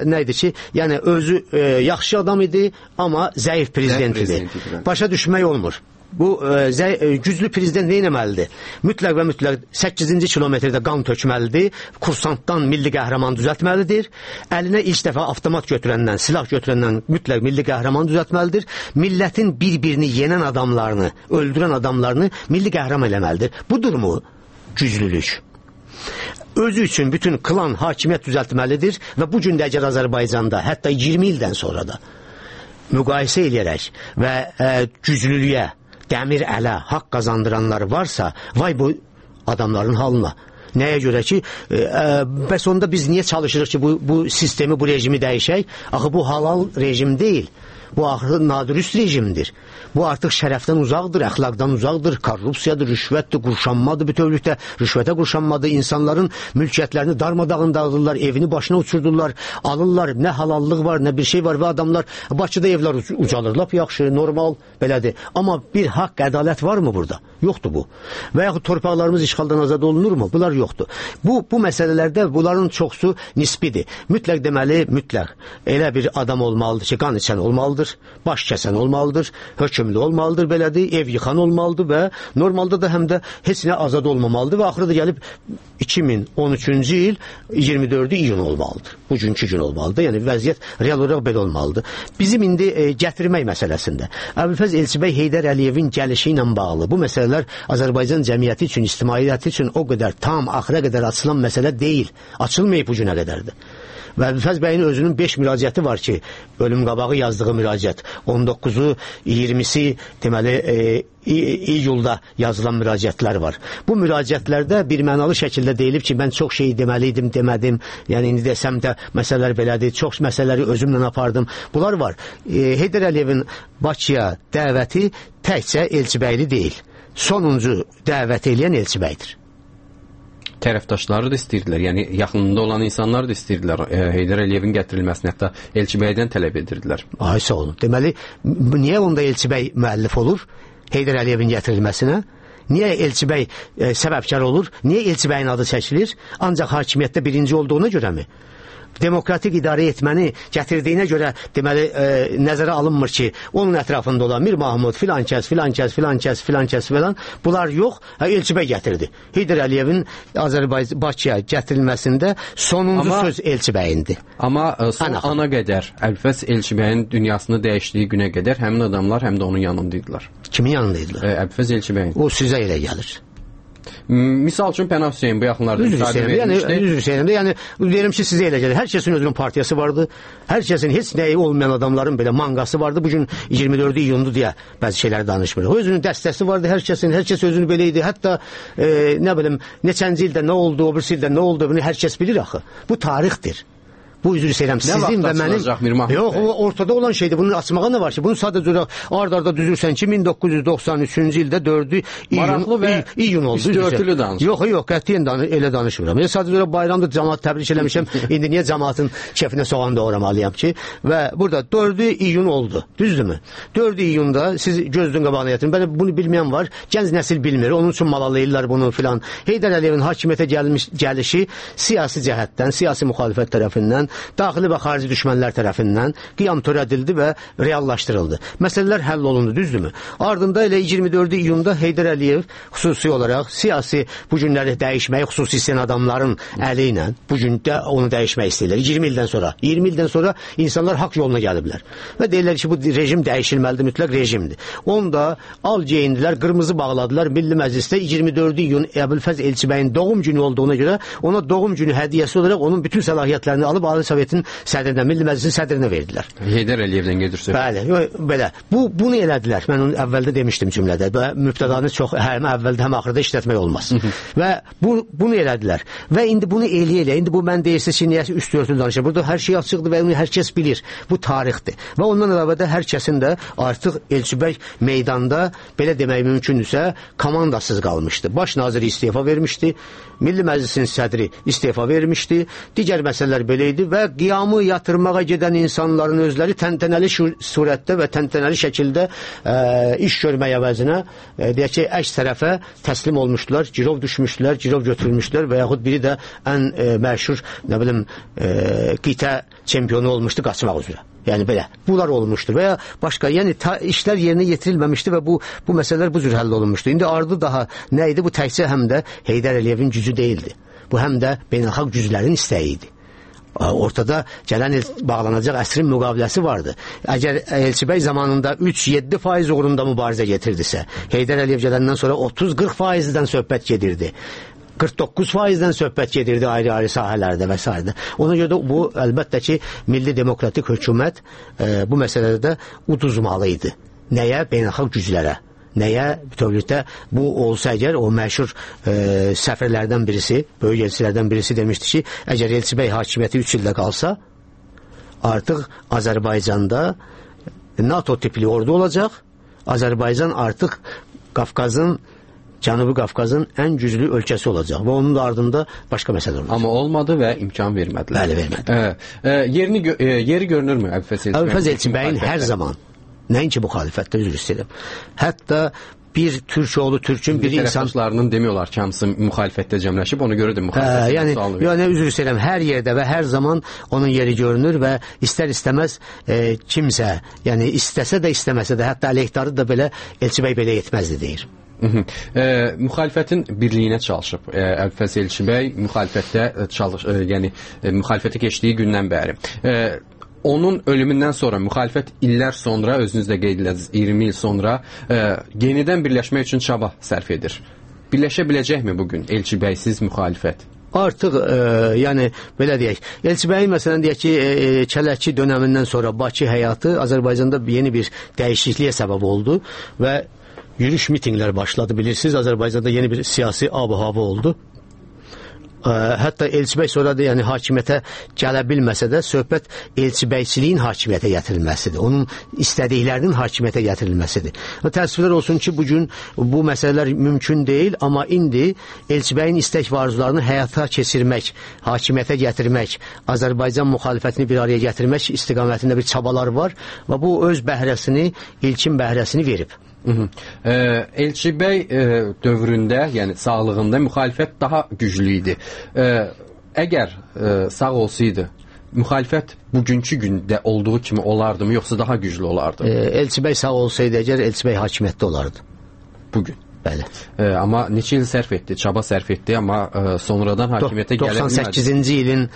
nə idi ki, yəni özü e, yaxşı adam idi, amma zəif prezident idi. Başa düşmək olmur. Bu e, zə, e, güclü prezident nə etməlidir? Mütləq və mütləq səkkizinci kilometrdə qan tökməlidir, kursantdan milli qəhrəman düzəltməlidir, əlinə ilk dəfə avtomat götürəndən, silah götürəndən mütləq milli qəhrəman düzəltməlidir, millətin bir-birini yenən adamlarını, öldürən adamlarını milli qəhrəman eləməlidir. Budur mu güclülük? Özü üçün bütün klan hakimiyyət düzəltməlidir və bu gün də əgər Azərbaycanda, hətta iyirmi ildən sonra da müqayisə eləyərək və e, güclülüyə, dəmir ələ haqq qazandıranlar varsa, vay bu adamların halına. Nəyə görə ki, e, e, bəs onda biz niyə çalışırıq ki, bu, bu sistemi, bu rejimi dəyişək? Axı bu halal rejim deyil. Bu axı nadürüst rejimdir. Bu artıq şərəfdən uzaqdır, əxlaqdan uzaqdır, korrupsiyadır, rüşvətdir, qurşanmadır, bütövlükdə rüşvətə qurşanmadır, insanların mülkiyyətlərini darmadağın dağıdırlar, evini başına uçurdurlar, alırlar, nə halallıq var, nə bir şey var və adamlar, Bakıda evlər ucalır, lap yaxşı, normal, belədir. Amma bir haqq, ədalət var mı burada? Yoxdur bu. Və yaxud torpaqlarımız işğaldan azad olunurmu? Bunlar yoxdur. Bu, bu məsələlərdə bunların çoxsu nisbidir. Mütləq deməli, mütləq elə bir adam olmalıdır ki, qan içən olmalıdır, baş kəsən olmalıdır, hökümlü olmalıdır, belədir, ev yıxan olmalıdır və normalda da həm də heç nə azad olmamalıdır və axırda gəlib iki min on üçüncü il iyirmi dördü iyun olmalıdır. Bugünkü gün olmalıdır. Yəni vəziyyət real olaraq belə olmalıdır. Bizim indi e, gətirmək məsələsində Əbülfəz Elçibəy Heydər Əliyevin gəlişi ilə bağlı bu məsələlər Azərbaycan cəmiyyəti üçün, ictimaiyyəti üçün o qədər tam axıra qədər açılan məsələ deyil. Açılmayıb bu günə qədərdir. Və Əbülfəz bəyin özünün beş müraciəti var ki, ölüm qabağı yazdığı müraciət, on doqquzu, iyirmisi deməli e, iyulda yazılan müraciətlər var. Bu müraciətlərdə bir mənalı şəkildə deyilib ki, mən çox şey deməliydim, demədim, yəni indi desəm də məsələlər belədir, çox məsələləri özümlə apardım. Bunlar var. E, Heydər Əliyevin Bakıya dəvəti təkcə Elçibəyli deyil. Sonuncu dəvət eləyən Elçibəydir.
Tərəfdaşları da istəyirdilər, yəni yaxınında olan insanlar da istəyirdilər e, Heydər Əliyevin gətirilməsini, hətta Elçibəydən tələb edirdilər.
Ay sağ olun. Deməli, niyə onda Elçibəy müəllif olur Heydər Əliyevin gətirilməsinə? Niyə Elçibəy e, səbəbkar olur? Niyə Elçibəyin adı çəkilir? Ancaq hakimiyyətdə birinci olduğuna görəmi? Demokratik idarə etməni gətirdiyinə görə deməli e, nəzərə alınmır ki, onun ətrafında olan Mir Mahmud, filan kəs, filan kəs, filan kəs, filan kəs filan, bunlar yox, Elçibəy gətirdi. Heydər Əliyevin Azərbaycan Bakıya gətirilməsində sonuncu amma, söz Elçibəyindir.
Amma e, son ana, ana qədər, Əbülfəz Elçibəyin dünyasını dəyişdiyi günə qədər həmin adamlar həm də onun yanındaydılar.
Kimin yanındaydılar?
E, Əbülfəz Elçibəyin.
O sizə elə gəlir.
Misal üçün Pənah Hüseyin bu yaxınlarda ifadə vermişdi.
Yəni, üzr istəyirəm, yəni deyirəm ki, sizə elə gəlir. Hər kəsin özünün partiyası vardı. Hər kəsin heç nəyi olmayan adamların belə manqası vardı. Bugün iyirmi dördü iyundu deyə bəzi şeyləri danışmırıq. Özünün dəstəsi vardı hər kəsin. Hər kəs özünü belə idi. Hətta e, nə bilim, neçənci ildə nə oldu, o birisi ildə nə oldu, bunu hər kəs bilir axı. Bu tarixdir. Bu üzr istəyirəm sizin və mənim. Yox, o ortada olan şeydir. Bunun açmağa nə var ki? Bunu sadəcə ard-arda düzürsən ki, min doqquz yüz doxsan üçüncü ildə dördü iyun, iyun oldu.
Üstü-örtülü danışır.
Yox, yox, qətiyyən danış, elə danışmıram. Yəni sadəcə bayramda cəmaat təbrik eləmişəm. İndi niyə cəmaatın şəfinə soğan doğramalıyam ki? Və burada dördü iyun oldu. Düzdürmü? dördü iyunda siz gözünüzün qabağına gətirin. Belə bunu bilməyən var. Gənc nəsil bilmir. Onun üçün malalayırlar bunu filan. Heydər Əliyevin hakimiyyətə gəlmiş gəlişi siyasi cəhətdən, siyasi müxalifət tərəfindən, daxili və xarici düşmənlər tərəfindən qiyam törədildi və reallaşdırıldı. Məsələlər həll olundu, düzdürmü? Ardında elə iyirmi dördü iyunda Heydər Əliyev xüsusi olaraq siyasi bu günləri dəyişməyi xüsusi istəyən adamların əli ilə bu gün də onu dəyişmək istəyirlər. iyirmi ildən sonra. iyirmi ildən sonra insanlar haqq yoluna gəliblər. Və deyirlər ki, bu rejim dəyişilməlidir, mütləq rejimdir. Onu da al geyindilər, qırmızı bağladılar Milli Məclisdə iyirmi dördü iyun Əbülfəz Elçibəyin doğum günü olduğuna görə ona doğum günü hədiyyəsi olaraq onun bütün səlahiyyətlərini alıb Ali Sovetin sədrinə, Milli Məclisin sədrinə verdilər.
Heydər Əliyevdən gedirsə.
Bəli, belə. Bu bunu elədilər. Mən onu əvvəldə demişdim cümlədə. Mübtədanı çox həm əvvəldə, həm axırda işlətmək olmaz. Və bu bunu elədilər. Və indi bunu eləyə-eləyə, indi bu mən deyirsiniz ki, niyə üstü örtülü danışır. Burada hər şey açıqdır və onu hər kəs bilir. Bu tarixdir. Və ondan əlavə də hər kəsin də artıq Elçibəy meydanda belə demək mümkündürsə, komandasız qalmışdı. Baş naziri istefa vermişdi. Milli Məclisin sədri istefa vermişdi. Digər məsələlər belə idi olmalıdır və qiyamı yatırmağa gedən insanların özləri təntənəli surətdə və təntənəli şəkildə ə, iş görmək əvəzinə ə, deyək ki, əks tərəfə təslim olmuşdular, girov düşmüşdülər, girov götürülmüşdülər və yaxud biri də ən ə, məşhur, nə bilim, ə, qitə çempionu olmuşdu qaçmaq üzrə. Yəni belə, bunlar olmuşdur və ya başqa, yəni ta, işlər yerinə yetirilməmişdi və bu, bu məsələlər bu cür həll olunmuşdu. İndi ardı daha nə idi? Bu təkcə həm də Heydər Əliyevin gücü deyildi. Bu həm də beynəlxalq güclərin istəyi idi. Ortada gələn il bağlanacaq əsrin müqaviləsi vardı. Əgər Elçibəy zamanında üç yeddi faiz uğrunda mübarizə getirdisə, Heydər Əliyev gələndən sonra otuz qırx faizdən söhbət gedirdi. qırx doqquz faizdən söhbət gedirdi ayrı-ayrı sahələrdə və s. Ona görə də bu, əlbəttə ki, Milli Demokratik Hökumət e, bu məsələdə də uduzmalı idi. Nəyə? Beynəlxalq güclərə. Nəyə? Bütövlükdə bu olsa əgər, o məşhur e, səfirlərdən birisi, böyük elçilərdən birisi demişdi ki, əgər Elçibəy hakimiyyəti üç ildə qalsa, artıq Azərbaycanda NATO tipli ordu olacaq, Azərbaycan artıq Qafqazın Cənubi Qafqazın ən güclü ölkəsi olacaq və onun da ardında başqa məsələ olacaq.
Amma olmadı və imkan vermədilər.
Bəli, vermədi.
E, e, yerini, e, yeri görünürmü Əbülfəz Elçibəyin?
Əbülfəz Elçibəyin hər zaman, nəinki müxalifətdə, üzr istəyirəm, hətta bir türk oğlu türkün bir insan...
Tərəfdaşlarının demiyorlar ki, hamısı müxalifətdə cəmləşib, ona görə də müxalifətdə
hə, yəni, sual verir. Yəni, üzr istəyirəm, hər yerdə və hər zaman onun yeri görünür və istər istəməz e, kimsə, yəni istəsə də istəməsə də, hətta əleyhdarı da belə Elçibəy belə yetməzdi deyir.
E, müxalifətin birliyinə çalışıb e, Əbülfəz Elçibəy müxalifətdə çalış, e, yəni e, müxalifətə keçdiyi gündən bəri. E, onun ölümündən sonra müxalifət illər sonra, özünüz də qeyd edildiniz, iyirmi il sonra e, yenidən birləşmək üçün çaba sərf edir. Birləşə biləcəkmi bugün Elçibəysiz müxalifət?
Artıq, e, yəni, belə deyək, Elçibəyin məsələn deyək ki, e, Çələki dönəmindən sonra Bakı həyatı Azərbaycanda yeni bir dəyişikliyə səbəb oldu və yürüyüş mitinglər başladı, bilirsiniz, Azərbaycanda yeni bir siyasi ab-hava oldu. Ə, hətta Elçibəy sonra da yəni hakimiyyətə gələ bilməsə də söhbət Elçibəyçiliyin hakimiyyətə gətirilməsidir. Onun istədiklərinin hakimiyyətə gətirilməsidir. Və təəssüflər olsun ki, bugün bu məsələlər mümkün deyil, amma indi Elçibəyin istək və arzularını həyata keçirmək, hakimiyyətə gətirmək, Azərbaycan müxalifətini bir araya gətirmək istiqamətində bir çabalar var və bu öz bəhrəsini, ilkin bəhrəsini verib.
Hı -hı. E, Elçibəy e, dövründə, yəni sağlığında müxalifət daha güclü idi. E, əgər e, sağ olsaydı, müxalifət bugünkü gündə olduğu kimi olardımı, yoxsa daha güclü olardı?
E, Elçibəy sağ olsaydı, əgər Elçibəy hakimiyyətdə olardı.
Bugün.
Bəli.
E, amma neçə il sərf etdi, çaba sərf etdi, amma e, sonradan hakimiyyətə gələ bilmədi.
doxsan səkkizinci ilin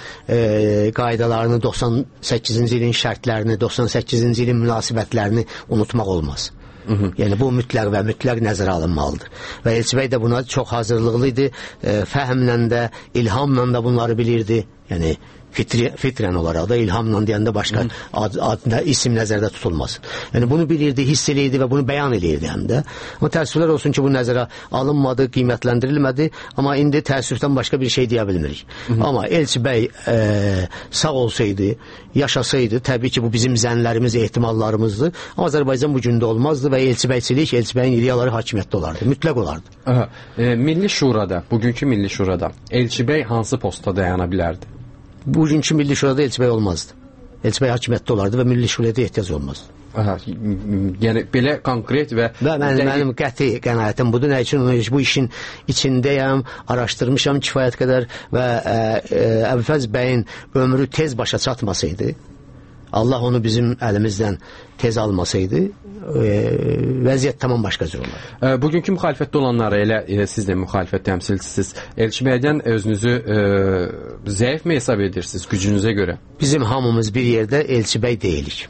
e, qaydalarını, doxsan səkkizinci ilin şərtlərini, doxsan səkkizinci ilin münasibətlərini unutmaq olmaz. Hı -hı. Yəni bu mütləq və mütləq nəzərə alınmalıdır. Və Elçibəy də buna çox hazırlıqlı idi. E, fəhmlə də, ilhamla da bunları bilirdi. Yəni fitri, fitrən olaraq da ilhamla deyəndə başqa ad, ad, isim nəzərdə tutulmaz. Yəni bunu bilirdi, hiss eləyirdi və bunu bəyan eləyirdi həm də. Amma təəssüflər olsun ki, bu nəzərə alınmadı, qiymətləndirilmədi. Amma indi təəssüfdən başqa bir şey deyə bilmirik. Hı -hı. Amma Elçibəy e, sağ olsaydı, yaşasaydı, təbii ki, bu bizim zənlərimiz, ehtimallarımızdır. Amma Azərbaycan bu gündə olmazdı və Elçibəyçilik, Elçibəyin ideyaları hakimiyyətdə olardı, mütləq olardı.
Aha. E, Milli Şurada, bugünkü Milli Şurada Elçibəy hansı postda dayana bilərdi?
Bugünkü Milli Şurada Elçibəy olmazdı. Elçibəy hakimiyyətdə olardı və Milli Şuraya ehtiyac olmazdı.
Aha, yəni belə konkret və...
Və mənim, mənim qəti qənaətim budur, nə üçün bu işin içindəyəm, araşdırmışam kifayət qədər və Əbülfəz bəyin ömrü tez başa çatmasaydı, Allah onu bizim əlimizdən tez almasaydı, e, vəziyyət tamam başqa cür olar.
E, bugünkü müxalifətdə olanları, elə e, siz də müxalifət təmsilçisiz, Elçibəydən özünüzü e, zəif mi hesab edirsiniz gücünüzə görə?
Bizim hamımız bir yerdə Elçibəy deyilik.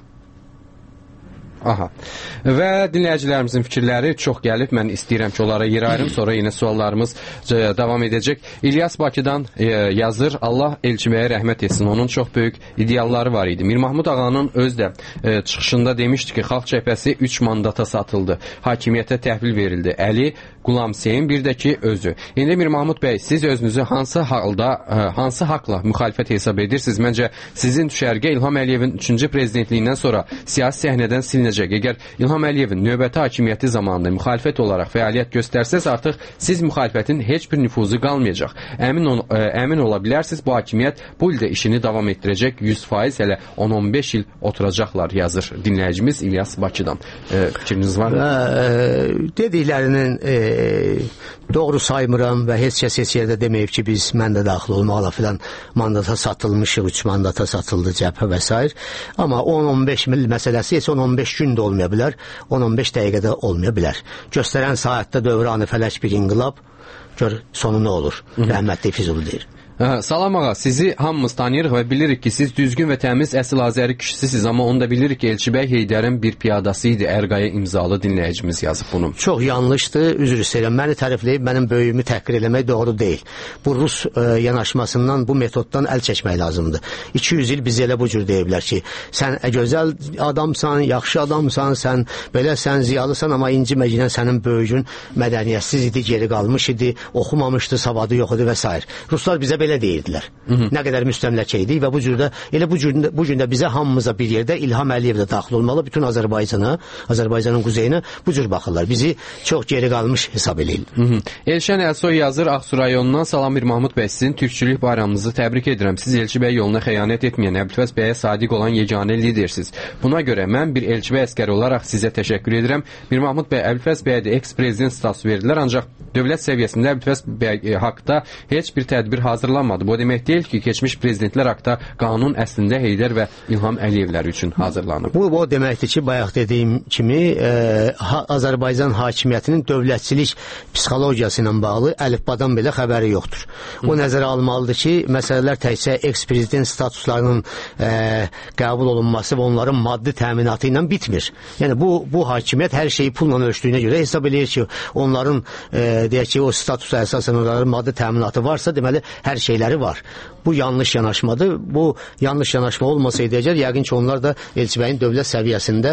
Aha. Və dinləyicilərimizin fikirləri çox gəlib. Mən istəyirəm ki, onlara yer ayırım. Sonra yenə suallarımız davam edəcək. İlyas Bakıdan e, yazır. Allah Elçibəyə rəhmət etsin. Onun çox böyük idealları var idi. Mir Mahmud ağanın öz də e, çıxışında demişdi ki, Xalq Cəbhəsi üç mandata satıldı. Hakimiyyətə təhvil verildi. Əli, Qulam Hüseyin, bir də ki özü. İndi Mir Mahmud bəy, siz özünüzü hansı halda, e, hansı haqla müxalifət hesab edirsiniz? Məncə sizin düşərgə İlham Əliyevin üçüncü prezidentliyindən sonra siyasi səhnədən silinəcək silinəcək. Əgər İlham Əliyevin növbəti hakimiyyəti zamanında müxalifət olaraq fəaliyyət göstərsəz, artıq siz müxalifətin heç bir nüfuzu qalmayacaq. Əmin, ol, ə, əmin ola bilərsiniz, bu hakimiyyət bu ildə işini davam etdirəcək, yüz faiz hələ on on beş il oturacaqlar, yazır dinləyicimiz İlyas Bakıdan. E, fikriniz var mı?
E, dediklərinin e, doğru saymıram və heç kəs heç yerdə deməyib ki, biz mən də daxil olmaqla filan mandata satılmışıq, üç mandata satıldı cəbhə və s. Amma on on beş mil məsələsi heç on on beş gün də olmaya bilər, on on beş dəqiqədə olmaya bilər. Göstərən saatda dövranı fələk bir inqilab, gör sonu nə olur, rəhmətli Füzuli deyir.
Salam ağa, sizi hamımız tanıyırıq və bilirik ki, siz düzgün və təmiz əsl Azəri kişisisiz, amma onu da bilirik ki, Elçibəy Heydərin bir piyadası idi, Ərqaya imzalı dinləyicimiz yazıb bunu.
Çox yanlışdır, üzr istəyirəm. Məni tərifləyib mənim böyüyümü təhqir eləmək doğru deyil. Bu Rus e, yanaşmasından, bu metoddan əl çəkmək lazımdır. iki yüz il biz elə bu cür deyiblər ki, sən e, gözəl adamsan, yaxşı adamsan, sən beləsən, ziyalısan, amma inciməcəkən sənin böyüyün mədəniyyətsiz idi, geri qalmış idi, oxumamışdı, savadı yox idi və s. Ruslar bizə belə elə deyirdilər. Hı -hı. Nə qədər müstəmləkə idi və bu cürdə elə bu cürdə bu gündə bizə hamımıza bir yerdə İlham Əliyev də daxil olmalı, bütün Azərbaycana, Azərbaycanın quzeyinə bu cür baxırlar. Bizi çox geri qalmış hesab eləyirlər.
Elşən Əlsoy yazır, Ağsu rayonundan salam bir Mahmud bəy, sizin türkçülük bayramınızı təbrik edirəm. Siz Elçibəy yoluna xəyanət etməyən, Əbülfəz bəyə sadiq olan yeganə lidersiz. Buna görə mən bir Elçibəy əskəri olaraq sizə təşəkkür edirəm. Bir Mahmud bəy, Əbülfəz bəyə də eks-prezident statusu verdilər, ancaq dövlət səviyyəsində Əbülfəz bəy haqda heç bir tədbir hazırlanmadı. Bu demək deyil ki, keçmiş prezidentlər haqda qanun əslində Heydər və İlham Əliyevlər üçün hazırlanıb.
Bu o deməkdir ki, bayaq dediyim kimi e, ha, Azərbaycan hakimiyyətinin dövlətçilik psixologiyası ilə bağlı əlifbadan belə xəbəri yoxdur. O nəzərə almalıdır ki, məsələlər təkcə eks-prezident statuslarının e, qəbul olunması və onların maddi təminatı ilə bitmir. Yəni bu bu hakimiyyət hər şeyi pulla ölçdüyünə görə hesab eləyir ki, onların e, deyək ki, o statusa əsasən onların maddi təminatı varsa, deməli hər şeyləri var. Bu yanlış yanaşmadır. Bu yanlış yanaşma olmasaydı əgər, yəqin ki, onlar da Elçibəyin dövlət səviyyəsində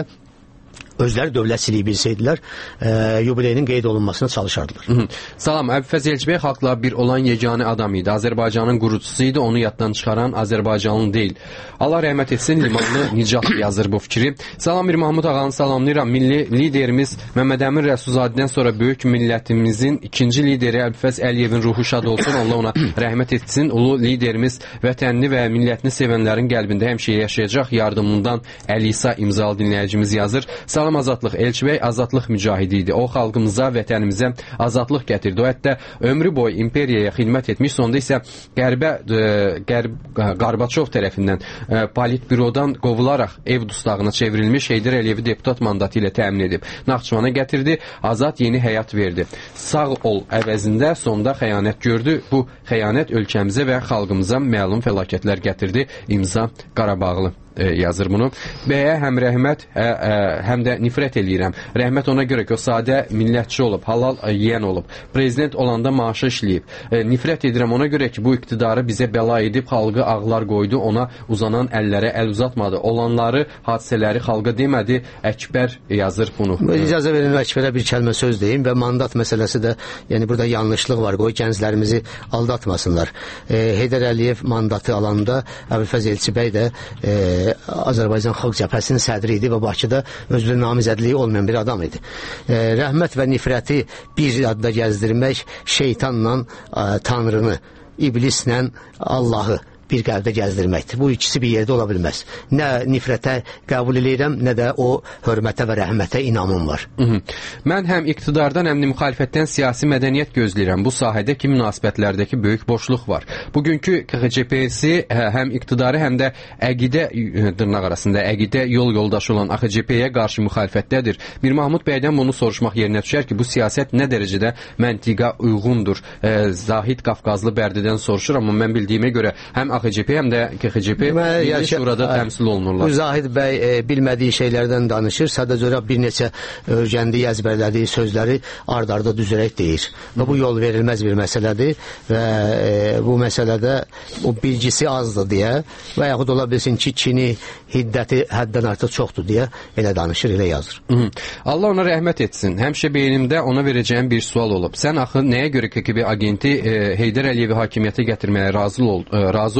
özləri dövlətçiliyi bilsəydilər, e, yubileyinin qeyd olunmasına çalışardılar.
Hı -hı. Salam, Əbülfəz Elçibəy xalqla bir olan yeganə adam idi. Azərbaycanın qurucusu idi, onu yaddan çıxaran Azərbaycanlı deyil. Allah rəhmət etsin, Limanlı Nicat yazır bu fikri. Salam, bir Mahmud ağanı salamlayıram. Milli liderimiz Məmməd Əmin Rəsulzadədən sonra böyük millətimizin ikinci lideri Əbülfəz Əliyevin ruhu şad olsun, Allah ona rəhmət etsin. Ulu liderimiz vətənini və millətini sevənlərin qəlbində həmişə yaşayacaq, yardımından Əlisa imzalı dinləyicimiz yazır. Salam, Azadlıq. Elçibəy azadlıq mücahidi idi. O xalqımıza, vətənimizə azadlıq gətirdi. O hətta ömrü boyu imperiyaya xidmət etmiş, sonda isə Qərbə e, Qərb Qarbaçov tərəfindən e, Politbürodan qovularaq ev dustağına çevrilmiş, Heydər Əliyevi deputat mandatı ilə təmin edib. Naxçıvana gətirdi, azad yeni həyat verdi. Sağ ol əvəzində sonda xəyanət gördü. Bu xəyanət ölkəmizə və xalqımıza məlum fəlakətlər gətirdi. İmza Qarabağlı yazır bunu. Bəyə həm rəhmət, hə, ə, həm də nifrət eləyirəm. Rəhmət ona görə ki, o sadə millətçi olub, halal yeyən olub. Prezident olanda maaşı işləyib. E, nifrət edirəm ona görə ki, bu iqtidarı bizə bəla edib, xalqı ağlar qoydu, ona uzanan əllərə əl uzatmadı. Olanları, hadisələri xalqa demədi. Əkbər yazır bunu.
İcazə verin, Əkbərə bir kəlmə söz deyim və mandat məsələsi də, yəni burada yanlışlıq var, qoy gənclərimizi aldatmasınlar. E, Heydər Əliyev mandatı alanda Əbülfəz Elçibəy də e, Azərbaycan Xalq Cəbhəsinin sədri idi və Bakıda özünün namizədliyi olmayan bir adam idi. E, rəhmət və nifrəti bir adda gəzdirmək şeytanla e, Tanrını, iblislə Allahı bir qəlbdə gəzdirməkdir. Bu ikisi bir yerdə ola bilməz. Nə nifrətə qəbul edirəm, nə də o hörmətə və rəhmətə inamım var.
Hı -hı. Mən həm iqtidardan, həm də müxalifətdən siyasi mədəniyyət gözləyirəm. Bu sahədəki münasibətlərdəki böyük boşluq var. Bugünkü K X C P-si həm iqtidarı, həm də əqidə dırnaq arasında əqidə yol yoldaşı olan A X C P-yə qarşı müxalifətdədir. Bir Mahmud bəydən bunu soruşmaq yerinə düşər ki, bu siyasət nə dərəcədə məntiqə uyğundur? E, Zahid Qafqazlı Bərdidən soruşur, amma mən bildiyimə görə həm A X C P həm də K X C P Milli Şurada təmsil olunurlar.
Bu Zahid bəy e, bilmədiyi şeylərdən danışır. Sadəcə bir neçə öyrəndiyi, əzbərlədiyi sözləri ard-arda düzərək deyir. Və bu yol verilməz bir məsələdir və e, bu məsələdə o bilgisi azdır deyə və yaxud ola bilsin ki, kini, hiddəti həddən artıq çoxdur deyə elə danışır, elə yazır.
Hı -hı. Allah ona rəhmət etsin. Həmişə beynimdə ona verəcəyim bir sual olub. Sən axı nəyə görə K G B agenti e, Heydər Əliyevi hakimiyyətə gətirməyə razı ol, e, razı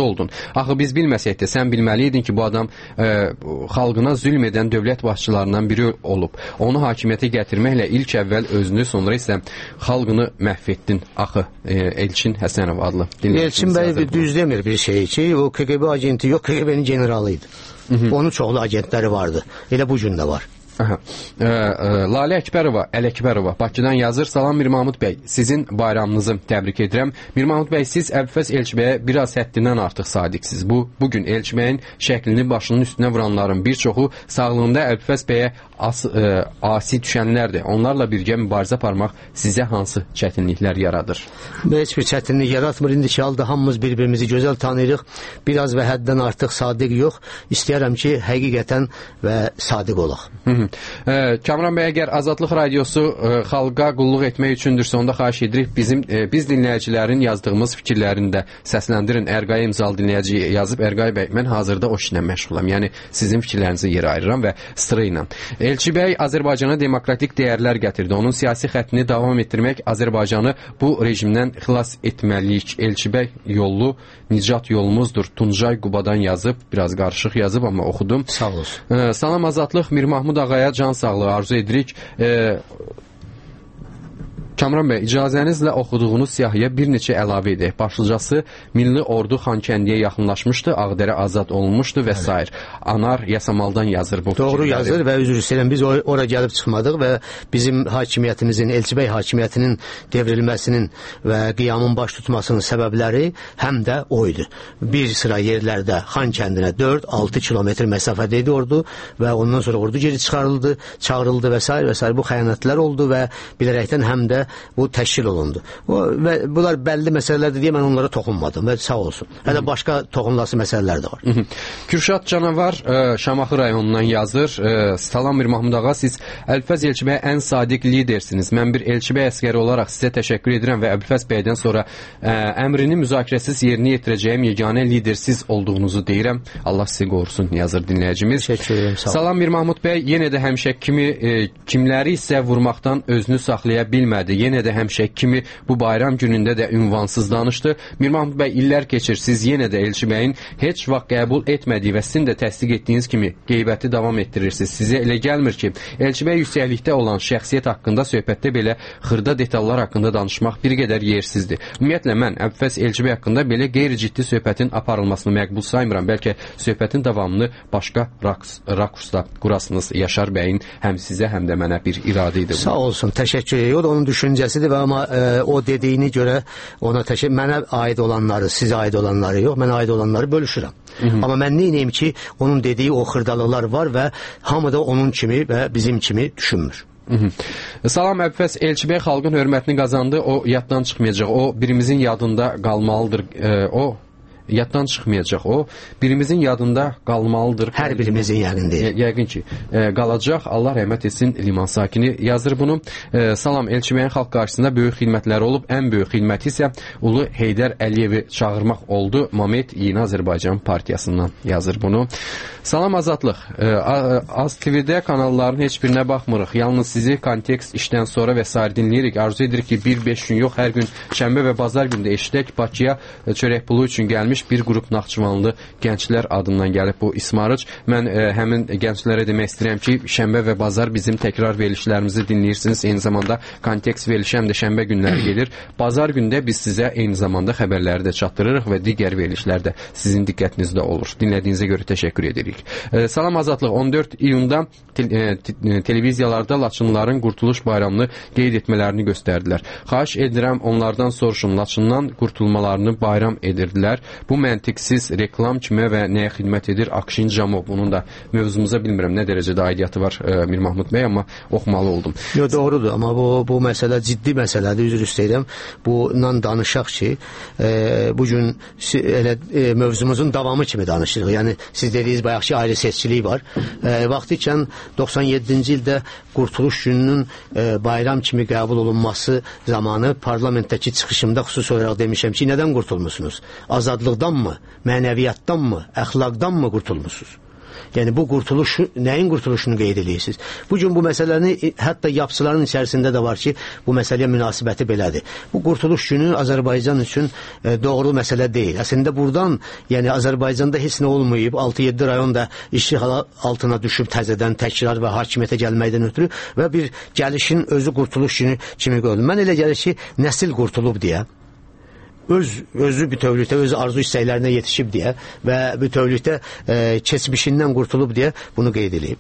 oldun. Axı biz bilməsək də sən bilməliydin ki, bu adam e, xalqına zülm edən dövlət başçılarından biri olub. Onu hakimiyyətə gətirməklə ilk əvvəl özünü, sonra isə xalqını məhv etdin. Axı e, Elçin Həsənov adlı.
Elçin bəy düz demir bir şey ki, o K G B agenti yox, K G B-nin generalıydı. Hı -hı. Onun çoxlu agentləri vardı. Elə bu gün də var.
Aha. Ee, e, Lalə Əkbərova, Əl Əkbərova Bakıdan yazır. Salam Mir Mahmud bəy, sizin bayramınızı təbrik edirəm. Mir Mahmud bəy, siz Əbülfəz Elçibəyə biraz həddindən artıq sadiqsiz. Bu, bugün Elçibəyin şəklini başının üstünə vuranların bir çoxu sağlığında Əbülfəz bəyə as, e, asi düşənlərdir. Onlarla birgə mübarizə aparmaq sizə hansı çətinliklər yaradır?
Heç bir çətinlik yaratmır. İndiki halda hamımız bir-birimizi gözəl tanıyırıq. Biraz və həddən artıq sadiq yox. İstəyərəm ki, həqiqətən və sadiq olaq.
Hı -hı. E, Kamran bəy, əgər Azadlıq Radiosu e, xalqa qulluq etmək üçündürsə, onda xahiş edirik bizim e, biz dinləyicilərin yazdığımız fikirlərini də səsləndirin. Ərqay imzalı dinləyici yazıb, Ərqay bəy, mən hazırda o işlə məşğulam. Yəni sizin fikirlərinizi yerə ayırıram və sıra ilə. Elçi bəy Azərbaycana demokratik dəyərlər gətirdi. Onun siyasi xəttini davam etdirmək, Azərbaycanı bu rejimdən xilas etməliyik. Elçi bəy yollu nicat yolumuzdur. Tuncay Qubadan yazıb, biraz qarışıq yazıb, amma oxudum.
Sağ olsun.
E, salam Azadlıq, Mir Mahmud ağaya can sağlığı arzu edirik. E, Kamran bəy, icazənizlə oxuduğunuz siyahıya bir neçə əlavə edək. Başlıcası, Milli Ordu Xankəndiyə yaxınlaşmışdı, Ağdərə azad olunmuşdu və s. Anar Yasamaldan yazır bu.
Doğru fikirləri. Yazır və üzr istəyirəm, biz ora gəlib çıxmadıq və bizim hakimiyyətimizin, Elçibəy hakimiyyətinin devrilməsinin və qiyamın baş tutmasının səbəbləri həm də oydu. Bir sıra yerlərdə Xankəndinə dörd altı kilometr məsafədə idi ordu və ondan sonra ordu geri çıxarıldı, çağırıldı və s. və s. Bu xəyanətlər oldu və bilərəkdən həm də bu təşkil olundu. O, və bunlar bəlli məsələlərdir deyə mən onlara toxunmadım və sağ olsun. Hələ başqa toxunulası məsələlər də var. Hı -hı.
Kürşad Canavar e, Şamaxı rayonundan yazır. E, Salam Mir Mahmud ağa, siz Əbülfəz Elçibəyə ən sadiq lidersiniz. Mən bir Elçibəy əskəri olaraq sizə təşəkkür edirəm və Əbülfəz bəydən sonra e, əmrini müzakirəsiz yerinə yetirəcəyim yeganə lider siz olduğunuzu deyirəm. Allah sizi qorusun, yazır dinləyicimiz.
Təşəkkür ederim. Sağ
Salam Mir Mahmud bəy, yenə də həmişə kimi e, kimləri isə vurmaqdan özünü saxlaya bilmədi. Yenə də həmişə kimi bu bayram günündə də ünvansız danışdı. Mir Mahmud bəy, illər keçir, siz yenə də Elçibəyin heç vaxt qəbul etmədiyi və sizin də təsdiq etdiyiniz kimi qeybəti davam etdirirsiniz. Sizə elə gəlmir ki, Elçibəy yüksəklikdə olan şəxsiyyət haqqında söhbətdə belə xırda detallar haqqında danışmaq bir qədər yersizdir. Ümumiyyətlə, mən Əbülfəz Elçibəy haqqında belə qeyri-ciddi söhbətin aparılmasını məqbul saymıram. Bəlkə söhbətin davamını başqa raks, rakursda qurasınız. Yaşar bəyin həm sizə, həm də mənə bir iradə idi.
Sağ olsun, təşəkkür ediyor. Onun düşüncəsidir və amma e, o dediyini görə ona təşəkkür, mənə aid olanları, sizə aid olanları yox, mənə aid olanları bölüşürəm. Hı -hı. Amma mən neyim ki, onun dediyi o xırdalıqlar var və hamı da onun kimi və bizim kimi düşünmür.
Hı -hı. Salam Əbülfəz Elçibəy xalqın hörmətini qazandı, o yaddan çıxmayacaq, o birimizin yadında qalmalıdır, e, o yaddan çıxmayacaq, o birimizin yadında qalmalıdır.
Hər birimizin yəqin deyil.
Yəqin ki, e, qalacaq. Allah rəhmət etsin liman sakini yazır bunu. E, salam, Elçibəyin xalq qarşısında böyük xidmətləri olub, ən böyük xidməti isə Ulu Heydər Əliyevi çağırmaq oldu. Mamet Yeni Azərbaycan Partiyasından yazır bunu. Salam Azadlıq. E, Az T V-də kanalların heç birinə baxmırıq. Yalnız sizi kontekst işdən sonra və s. dinləyirik. Arzu edirik ki, bir beş gün yox, hər gün şənbə və bazar gündə eşidək. Bakıya çörək pulu üçün gəlmiş bir qrup Naxçıvanlı gənclər adından gəlib bu ismarıc. Mən e, həmin gənclərə demək istəyirəm ki, şənbə və bazar bizim təkrar verilişlərimizi dinləyirsiniz. Eyni zamanda kontekst verilişi həm də şənbə günləri gelir. Bazar gündə biz sizə eyni zamanda xəbərləri də çatdırırıq və digər verilişlər də sizin diqqətinizdə olur. Dinlədiyinizə görə təşəkkür edirik. E, Salam Azadlıq, on dörd iyunda te e, te televiziyalarda Laçınların Qurtuluş bayramını qeyd etmələrini göstərdilər. Xahiş edirəm onlardan soruşun, Laçından qurtulmalarını bayram edirdilər. Bu məntiqsiz reklam kimə və nəyə xidmət edir? Akşin Camov, bunun da mövzumuza bilmirəm nə dərəcədə aidiyyatı var e, Mir Mahmud bəy, amma oxumalı oldum.
Yo, doğrudur, amma bu, bu məsələ ciddi məsələdir, üzr istəyirəm. Bundan danışaq ki, e, bugün elə e, mövzumuzun davamı kimi danışırıq. Yəni siz dediyiniz bayaq ki, ayrı seçkilik var. E, vaxtı ikən doxsan yeddinci ildə Qurtuluş gününün e, bayram kimi qəbul olunması zamanı parlamentdəki çıxışımda xüsusi olaraq demişəm ki, nədən qurtulmusunuz? Azadlıqdanmı, mənəviyyatdanmı, əxlaqdanmı qurtulmusunuz? Yəni bu qurtuluş, nəyin qurtuluşunu qeyd edirsiniz? Bu gün bu məsələni hətta yapsıların içərisində də var ki, bu məsələyə münasibəti belədir. Bu qurtuluş günü Azərbaycan üçün e, doğru məsələ deyil. Əslində buradan, yəni Azərbaycanda heç nə olmayıb, altı yeddi rayon da işğal altına düşüb təzədən təkrar və hakimiyyətə gəlməkdən ötürü və bir gəlişin özü qurtuluş günü kimi qoyulur. Mən elə gəlir ki, nəsil qurtulub deyə, öz özü bütövlükdə öz arzu istəklərinə yetişib deyə və bütövlükdə e, keçmişindən qurtulub deyə bunu qeyd edib.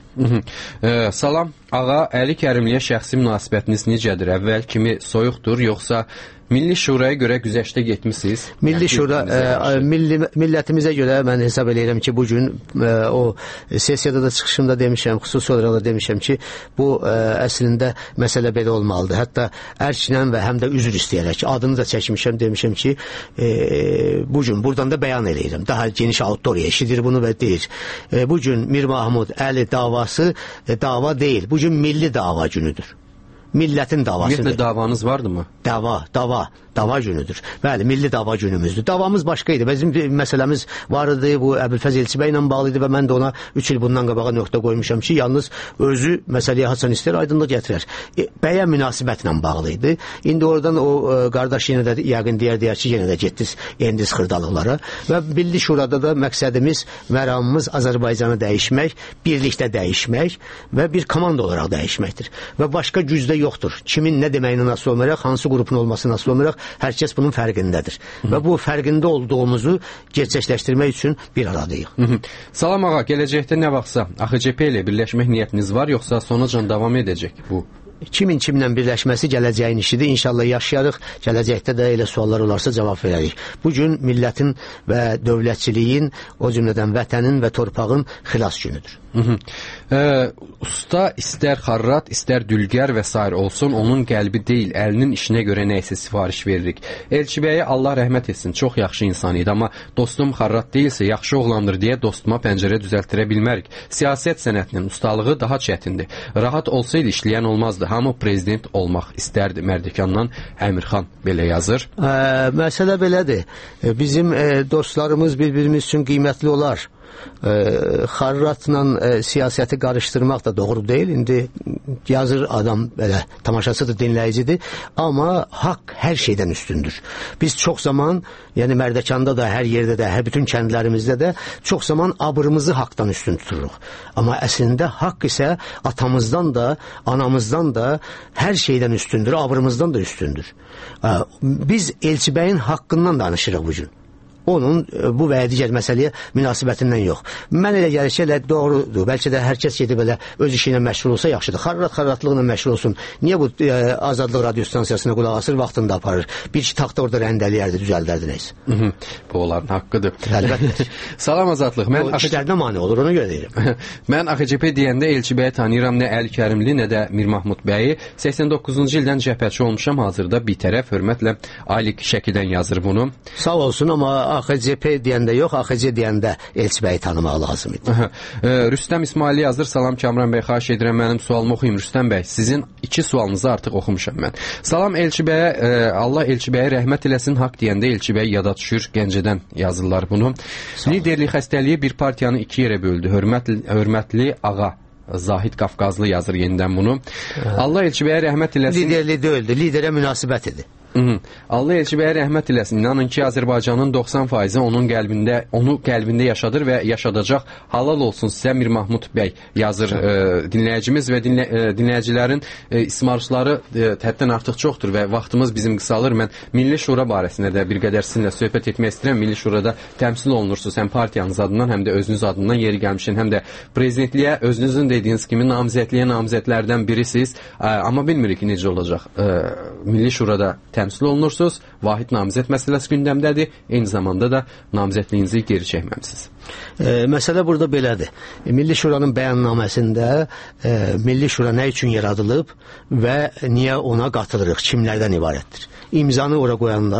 e, Salam, ağa, Əli Kərimliyə şəxsi münasibətiniz necədir? Əvvəl kimi soyuqdur, yoxsa Milli Şuraya görə güzəştə getmisiniz?
Milli Şura, e, milli, millətimizə görə mən hesab edirəm ki, bugün e, o sessiyada da çıxışımda demişəm, xüsusi olaraq da demişəm ki, bu e, əslində məsələ belə olmalıdır. Hətta ərklə və həm də üzr istəyərək adını da çəkmişəm, demişəm ki, e, bugün buradan da bəyan edirəm. Daha geniş auditoriya eşidir bunu və deyir. E, bugün Mir Mahmud Əli davası e, dava deyil. Bugün milli dava günüdür. Millətin davasıdır.
Ümumiyyətlə davanız vardı mı?
Dava, dava, dava günüdür. Bəli, milli dava günümüzdür. Davamız başqa idi. Bizim məsələmiz var idi, bu Əbülfəz Elçibey ilə bağlı idi və mən də ona üç il bundan qabağa nöqtə qoymuşam ki, yalnız özü məsələyə haçan istəyir, aydınlıq gətirər. E, bəyə münasibətlə bağlı idi. İndi oradan o e, qardaş yenə də yəqin deyər, deyər ki, yenə də getdiniz, endiniz xırdalıqlara və Milli Şurada da məqsədimiz, məramımız Azərbaycanı dəyişmək, birlikdə dəyişmək və bir komanda olaraq dəyişməkdir. Və başqa gücdə yoxdur. Kimin nə deməyinə asılı olmayaraq, hansı qrupun olmasına asılı olmayaraq, hər kəs bunun fərqindədir. Hı. Və bu fərqində olduğumuzu gerçəkləşdirmək üçün bir aradayıq.
Hı -hı. Salam ağa, gələcəkdə nə vaxtsa A X C P ilə birləşmək niyyətiniz var, yoxsa sonucan davam edəcək bu?
Kimin kimlə birləşməsi gələcəyin işidir. İnşallah yaşayarıq. Gələcəkdə də elə suallar olarsa cavab verərik. Bugün millətin və dövlətçiliyin, o cümlədən vətənin və torpağın xilas günüdür.
Hı -hı. Ee, usta istər xarrat, istər dülgər və s. olsun, onun qəlbi deyil, əlinin işinə görə nəysə sifariş veririk. Elçibəyə Allah rəhmət etsin, çox yaxşı insan idi, amma dostum xarrat deyilsə, yaxşı oğlandır deyə dostuma pəncərə düzəltdirə bilmərik. Siyasət sənətinin ustalığı daha çətindir. Rahat olsaydı işləyən olmazdı. Hamı prezident olmaq istərdi. Mərdəkandan Əmirxan belə yazır.
Ə, məsələ belədir. Bizim e, dostlarımız bir-birimiz üçün qiymətli olar. E, xarratla e, siyasəti qarışdırmaq da doğru deyil. İndi yazır adam belə, tamaşaçıdır, dinləyicidir. Amma haqq hər şeydən üstündür. Biz çox zaman, yəni Mərdəkanda da, hər yerdə də, hər bütün kəndlərimizdə də çox zaman abırımızı haqdan üstün tuturuq. Amma əslində haqq isə atamızdan da, anamızdan da hər şeydən üstündür, abırımızdan da üstündür. E, biz Elçibəyin haqqından danışırıq bugün. Onun bu və ya digər məsələyə münasibətindən yox. Mən elə gəlir ki, elə doğrudur. Bəlkə də hər kəs gedib elə öz işi ilə məşğul olsa yaxşıdır. Xarrat-xarratlıqla məşğul olsun. Niyə bu e, Azadlıq radio stansiyasına qulaq asır, vaxtında aparır? Bir iki taxta orada rəndəliyərdi, düzəldərdi neysə.
Bu onların haqqıdır.
Əlbəttə.
Salam Azadlıq. Mən
işlərdə mane olur, ona görə deyirəm.
Mən A X C P deyəndə Elçibəyi tanıyıram, nə Əli Kərimli, nə də Mir Mahmud bəyi. səksən doqquzuncu ildən cəbhəçi olmuşam, hazırda bitərəf, hörmətlə Alik şəkidən yazır bunu.
Sağ olsun, amma A X C P deyəndə yox, A X C deyəndə Elçibəyi tanımaq lazım idi.
Rüstəm İsmaili yazır. Salam Kamran bəy, xahiş edirəm mənim sualımı oxuyum. Rüstəm bəy, sizin iki sualınızı artıq oxumuşam mən. Salam Elçibəyə, e, Allah Elçibəyə rəhmət eləsin, haqq deyəndə Elçibəy yada düşür, Gəncədən yazırlar bunu. Liderlik xəstəliyi bir partiyanı iki yerə böldü. Hörmətli, hörmətli ağa Zahid Qafqazlı yazır yenidən bunu. Hə. Allah Elçibəyə rəhmət eləsin.
Liderli deyildi, liderə münasibət idi.
Hı -hı. Allah Elçibəyə rəhmət eləsin. İnanın ki, Azərbaycanın doxsan faizi onun qəlbində, onu qəlbində yaşadır və yaşadacaq. Halal olsun sizə Mir Mahmud bəy yazır e, dinləyicimiz və dinlə, e, dinləyicilərin e, ismarışları e, həddən artıq çoxdur və vaxtımız bizim qısalır. Mən Milli Şura barəsində də bir qədər sizinlə söhbət etmək istəyirəm. Milli Şurada təmsil olunursunuz həm partiyanız adından, həm də özünüz adından, yeri gəlmişin, həm də prezidentliyə özünüzün dediyiniz kimi namizədliyə namizədlərdən birisiz. E, amma bilmirik ki, necə olacaq. E, Milli Şurada təmsil olunursunuz. Vahid namizəd məsələsi gündəmdədir. Eyni zamanda da namizədliyinizi geri çəkməmisiniz.
E, məsələ burada belədir. E, Milli Şuranın bəyannaməsində e, Milli Şura nə üçün yaradılıb və niyə ona qatılırıq, kimlərdən ibarətdir? İmzanı ora qoyanlar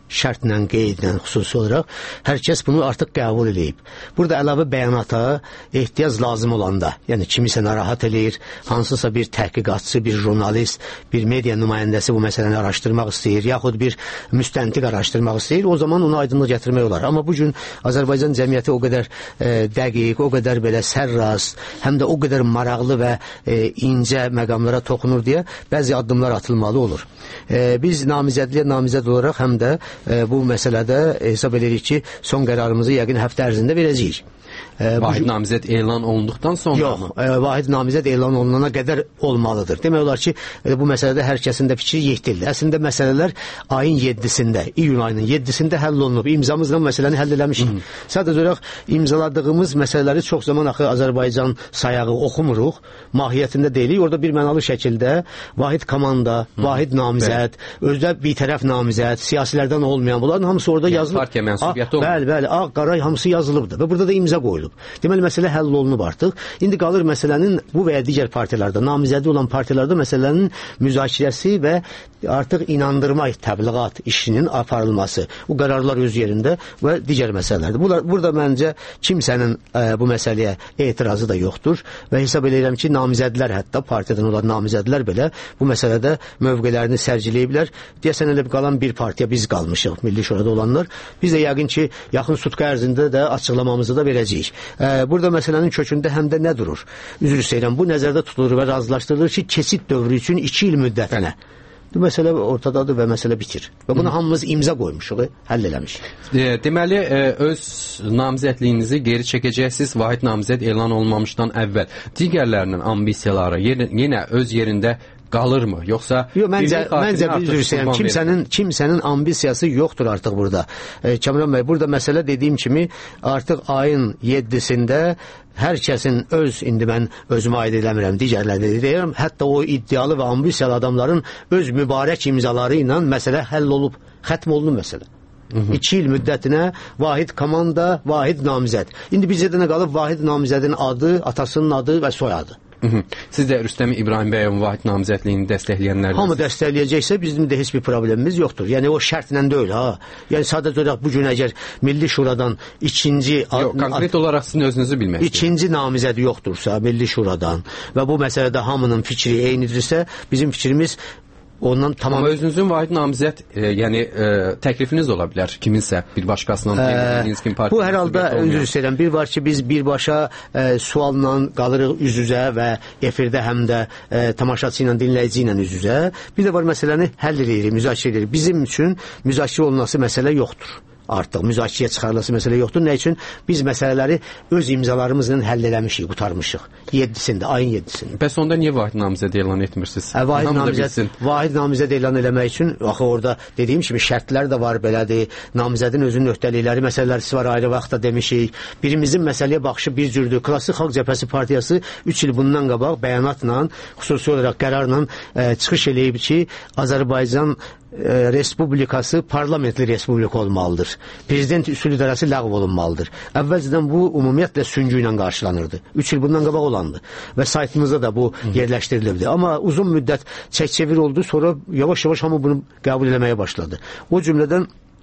şərtlə, qeydlə xüsusi olaraq hər kəs bunu artıq qəbul edib. Burada əlavə bəyanata ehtiyac lazım olanda, yəni kimisə narahat eləyir, hansısa bir təhqiqatçı, bir jurnalist, bir media nümayəndəsi bu məsələni araşdırmaq istəyir, yaxud bir müstəntiq araşdırmaq istəyir, o zaman ona aydınlıq gətirmək olar. Amma bu gün Azərbaycan cəmiyyəti o qədər e, dəqiq, o qədər belə sərrast, həm də o qədər maraqlı və e, incə məqamlara toxunur deyə bəzi addımlar atılmalı olur. E, biz namizədliyə namizəd olaraq həm də e, bu məsələdə hesab edirik ki, son qərarımızı yəqin həftə ərzində verəcəyik.
E, vahid bu, namizəd elan olunduqdan sonra
yox, mı? Yox, e, vahid namizəd elan olunana qədər olmalıdır. Demək olar ki, e, bu məsələdə hər kəsin də fikri yekdildir. Əslində məsələlər ayın yeddisində, iyun ayının yeddisində həll olunub. İmzamızla məsələni həll eləmişik. Hı -hı. Sadəcə olaraq imzaladığımız məsələləri çox zaman axı Azərbaycan sayağı oxumuruq, mahiyyətində deyilik. Orada bir mənalı şəkildə vahid komanda, Hı -hı. vahid namizəd, özdə bir tərəf namizəd, siyasilərdən olmayan, bunların hamısı orada yəni, yazılıb.
Partiya mənsubiyyəti olmalı.
Bəli, bəli, ağ, qaray hamısı yazılıbdır və burada da imza qoyulub. Deməli, məsələ həll olunub artıq. İndi qalır məsələnin bu və ya digər partiyalarda, namizədi olan partiyalarda məsələnin müzakirəsi və artıq inandırma, təbliğat işinin aparılması. Bu qərarlar öz yerində və digər məsələlərdir. Burada, burada məncə kimsənin ə, bu məsələyə etirazı da yoxdur və hesab edirəm ki, namizədlər, hətta partiyadan olan namizədlər belə bu məsələdə mövqələrini sərgiləyiblər. Deyəsən elə qalan bir partiya biz qalmışıq, Milli Şurada olanlar. Biz də yəqin ki, yaxın sutka ərzində də açıqlamamızı da verəcəyik. Burada məsələnin kökündə həm də nə durur? Üzr istəyirəm, bu nəzərdə tutulur və razılaşdırılır ki, keçid dövrü üçün iki il müddətinə. Bu məsələ ortadadır və məsələ bitir. Və buna hamımız imza qoymuşuq, həll eləmişik.
Deməli, öz namizədliyinizi geri çəkəcəksiniz vahid namizəd elan olmamışdan əvvəl. Digərlərinin ambisiyaları yenə öz yerində qalırmı? Yoxsa
Yox, məncə, məncə üzr istəyirəm, kimsənin, kimsənin ambisiyası yoxdur artıq burada. E, Kamran bəy, burada məsələ dediyim kimi artıq ayın yeddisində hər kəsin öz, indi mən özümə aid eləmirəm, digərlərdə deyirəm, hətta o iddialı və ambisiyalı adamların öz mübarək imzaları ilə məsələ həll olub, xətm olunub məsələ. Hı -hı. İki il müddətinə vahid komanda, vahid namizəd. İndi bizə də nə qalıb? Vahid namizədin adı, atasının adı və soyadı.
Hı -hı. Siz də Rüstəm İbrahim bəyovun vahid namizədliyini dəstəkləyənlərdiniz.
Hamı dəstəkləyəcəksə bizim də heç bir problemimiz yoxdur. Yəni o şərtlə deyil ha. Yəni sadəcə olaraq bu gün əgər Milli Şuradan ikinci
Yox, konkret olaraq sizin özünüzü bilmək.
İkinci namizəd yoxdursa Milli Şuradan və bu məsələdə hamının fikri eynidirsə, bizim fikrimiz ondan tamam.
Amma özünüzün vahid namizəd, e, yəni e, təklifiniz ola bilər kiminsə, bir başqasının təklifiniz kim partiya.
Bu hər halda üzr istəyirəm. Bir var ki, biz birbaşa e, sualla qalırıq üz-üzə və efirdə həm də e, tamaşaçı ilə, dinləyici ilə üz-üzə. Bir də var məsələni həll edirik, müzakirə edirik. Bizim üçün müzakirə olunması məsələ yoxdur. Artıq müzakirəyə çıxarılması məsələ yoxdur. Nə üçün? Biz məsələləri öz imzalarımızla həll eləmişik, qutarmışıq. yeddisində, ayın yeddisində.
Bəs onda niyə vahid namizəd elan etmirsiniz?
Hə, vahid namizəd, vahid namizəd elan eləmək üçün, axı orada dediyim kimi şərtlər də var belədir. Namizədin özünün öhdəlikləri, məsələləri siz var ayrı vaxtda demişik. Birimizin məsələyə baxışı bir cürdür. Klassik Xalq Cəbhəsi Partiyası üç il bundan qabaq bəyanatla, xüsusi olaraq qərarla e, çıxış eləyib ki, Azərbaycan e, Respublikası parlamentli respublika olmalıdır. Prezident üsul idarəsi ləğv olunmalıdır. Əvvəlcədən bu ümumiyyətlə süngü ilə qarşılanırdı. üç il bundan qabaq olandı və saytımızda da bu Hı. yerləşdirilirdi. Amma uzun müddət çək-çevir oldu, sonra yavaş-yavaş hamı bunu qəbul etməyə başladı. O cümlədən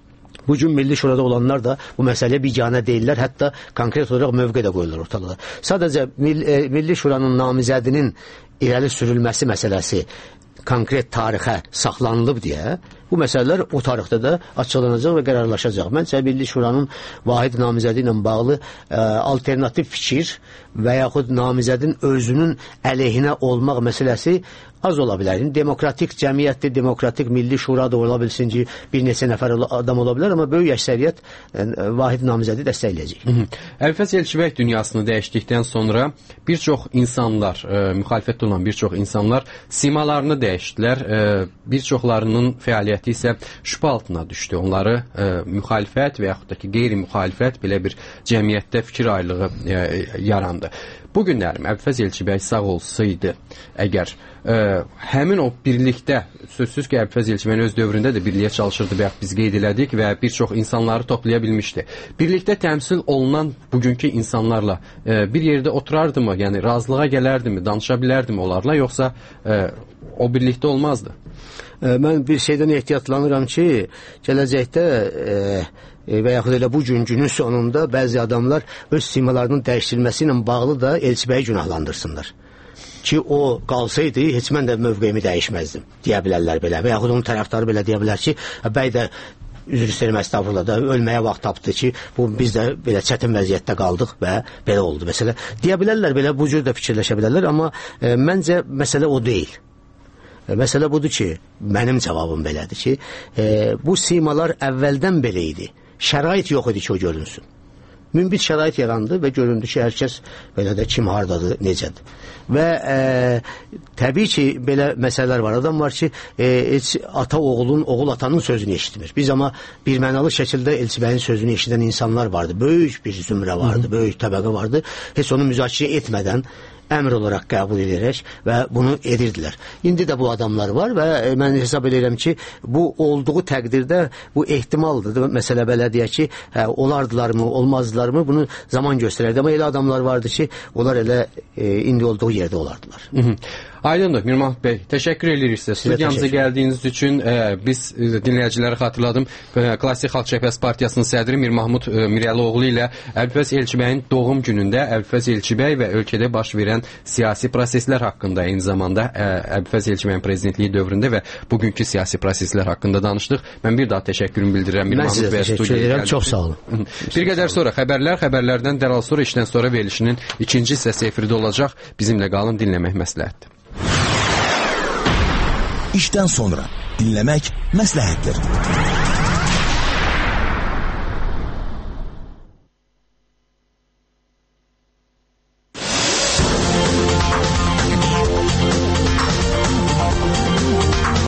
bu gün Milli Şurada olanlar da bu məsələyə biganə deyirlər, hətta konkret olaraq mövqe də qoyurlar ortalığa. Sadəcə Milli, Milli Şuranın namizədinin irəli sürülməsi məsələsi konkret tarixə saxlanılıb deyə bu məsələlər o tarixdə də açıqlanacaq və qərarlaşacaq. Məncə Milli Şuranın vahid namizədi ilə bağlı ə, alternativ fikir və yaxud namizədin özünün əleyhinə olmaq məsələsi az ola bilər. Demokratik cəmiyyətdir, demokratik Milli Şura da ola bilsin ki, bir neçə nəfər adam ola bilər, amma böyük əksəriyyət ə, vahid namizədi dəstəkləyəcək.
Əlfəz Elçibək dünyasını dəyişdikdən sonra bir çox insanlar, ə, müxalifətdə olan bir çox insanlar simalarını dəyişdilər. Ə, bir çoxlarının fəaliyyəti isə şübhə altına düşdü. Onları ə, müxalifət və yaxud da ki, qeyri-müxalifət belə bir cəmiyyətdə fikir ayrılığı ə, yarandı. Bu günlərim Əlfəz Elçibək sağ olsaydı, əgər ə, həmin o birlikdə, sözsüz ki, Əlfəz Elçibək öz dövründə də birliyə çalışırdı və biz qeyd elədik və bir çox insanları toplaya bilmişdi. Birlikdə təmsil olunan bugünkü insanlarla ə, bir yerdə oturardımı, yəni razılığa gələrdimi, danışa bilərdimi onlarla, yoxsa ə, o birlikdə olmazdı?
Mən bir şeydən ehtiyatlanıram ki, gələcəkdə e, və yaxud elə bu gün günün sonunda bəzi adamlar öz simalarının dəyişdirilməsi ilə bağlı da Elçibəyi günahlandırsınlar. Ki o qalsaydı, heç mən də mövqeyimi dəyişməzdim, deyə bilərlər belə. Və yaxud onun tərəfdarı belə deyə bilər ki, bəy də üzr istəyirəm əstəğfurullah da ölməyə vaxt tapdı ki, bu biz də belə çətin vəziyyətdə qaldıq və belə oldu. Məsələ deyə bilərlər belə, bu cür də fikirləşə bilərlər, amma e, məncə məsələ o deyil. E, məsələ budur ki, mənim cavabım belədir ki, e, bu simalar əvvəldən belə idi. Şərait yox idi ki, o görünsün. Münbit şərait yarandı və göründü ki, hər kəs belə də kim hardadır, necədir. Və e, təbii ki, belə məsələlər var. Adam var ki, e, heç ata oğulun, oğul atanın sözünü eşitmir. Biz amma bir mənalı şəkildə Elçibəyin sözünü eşidən insanlar vardı. Böyük bir zümrə vardı, böyük təbəqə vardı. Heç onu müzakirə etmədən əmr olaraq qəbul edərək və bunu edirdilər. İndi də bu adamlar var və e, mən hesab edirəm ki, bu olduğu təqdirdə bu ehtimaldır. Məsələ belə deyək ki, hə, olardılarmı, olmazdılarmı bunu zaman göstərərdi. Amma elə adamlar vardı ki, onlar elə e, indi olduğu yerdə olardılar.
Hı -hı. Aydındır Mir Mahmud bəy, təşəkkür edirik sizə. Studiyamıza gəldiyiniz üçün e, biz e, dinləyiciləri xatırladım. E, Klassik Xalq Cəbhəsi Partiyasının sədri Mir Mahmud e, Miryəloğlu ilə Əbülfəz Elçibəyin doğum günündə Əbülfəz Elçibəy və ölkədə baş verən siyasi proseslər haqqında, eyni zamanda e, Əbülfəz Elçibəyin prezidentliyi dövründə və bugünkü siyasi proseslər haqqında danışdıq. Mən bir daha təşəkkürümü bildirirəm Mir Mahmud bəy studiyaya.
Çox sağ olun.
Bir qədər sonra xəbərlər, xəbərlərdən dərhal sonra işdən sonra verilişinin ikinci hissəsi efirdə olacaq. Bizimlə qalın, dinləmək məsləhətdir.
İşdən sonra dinləmək məsləhətdir.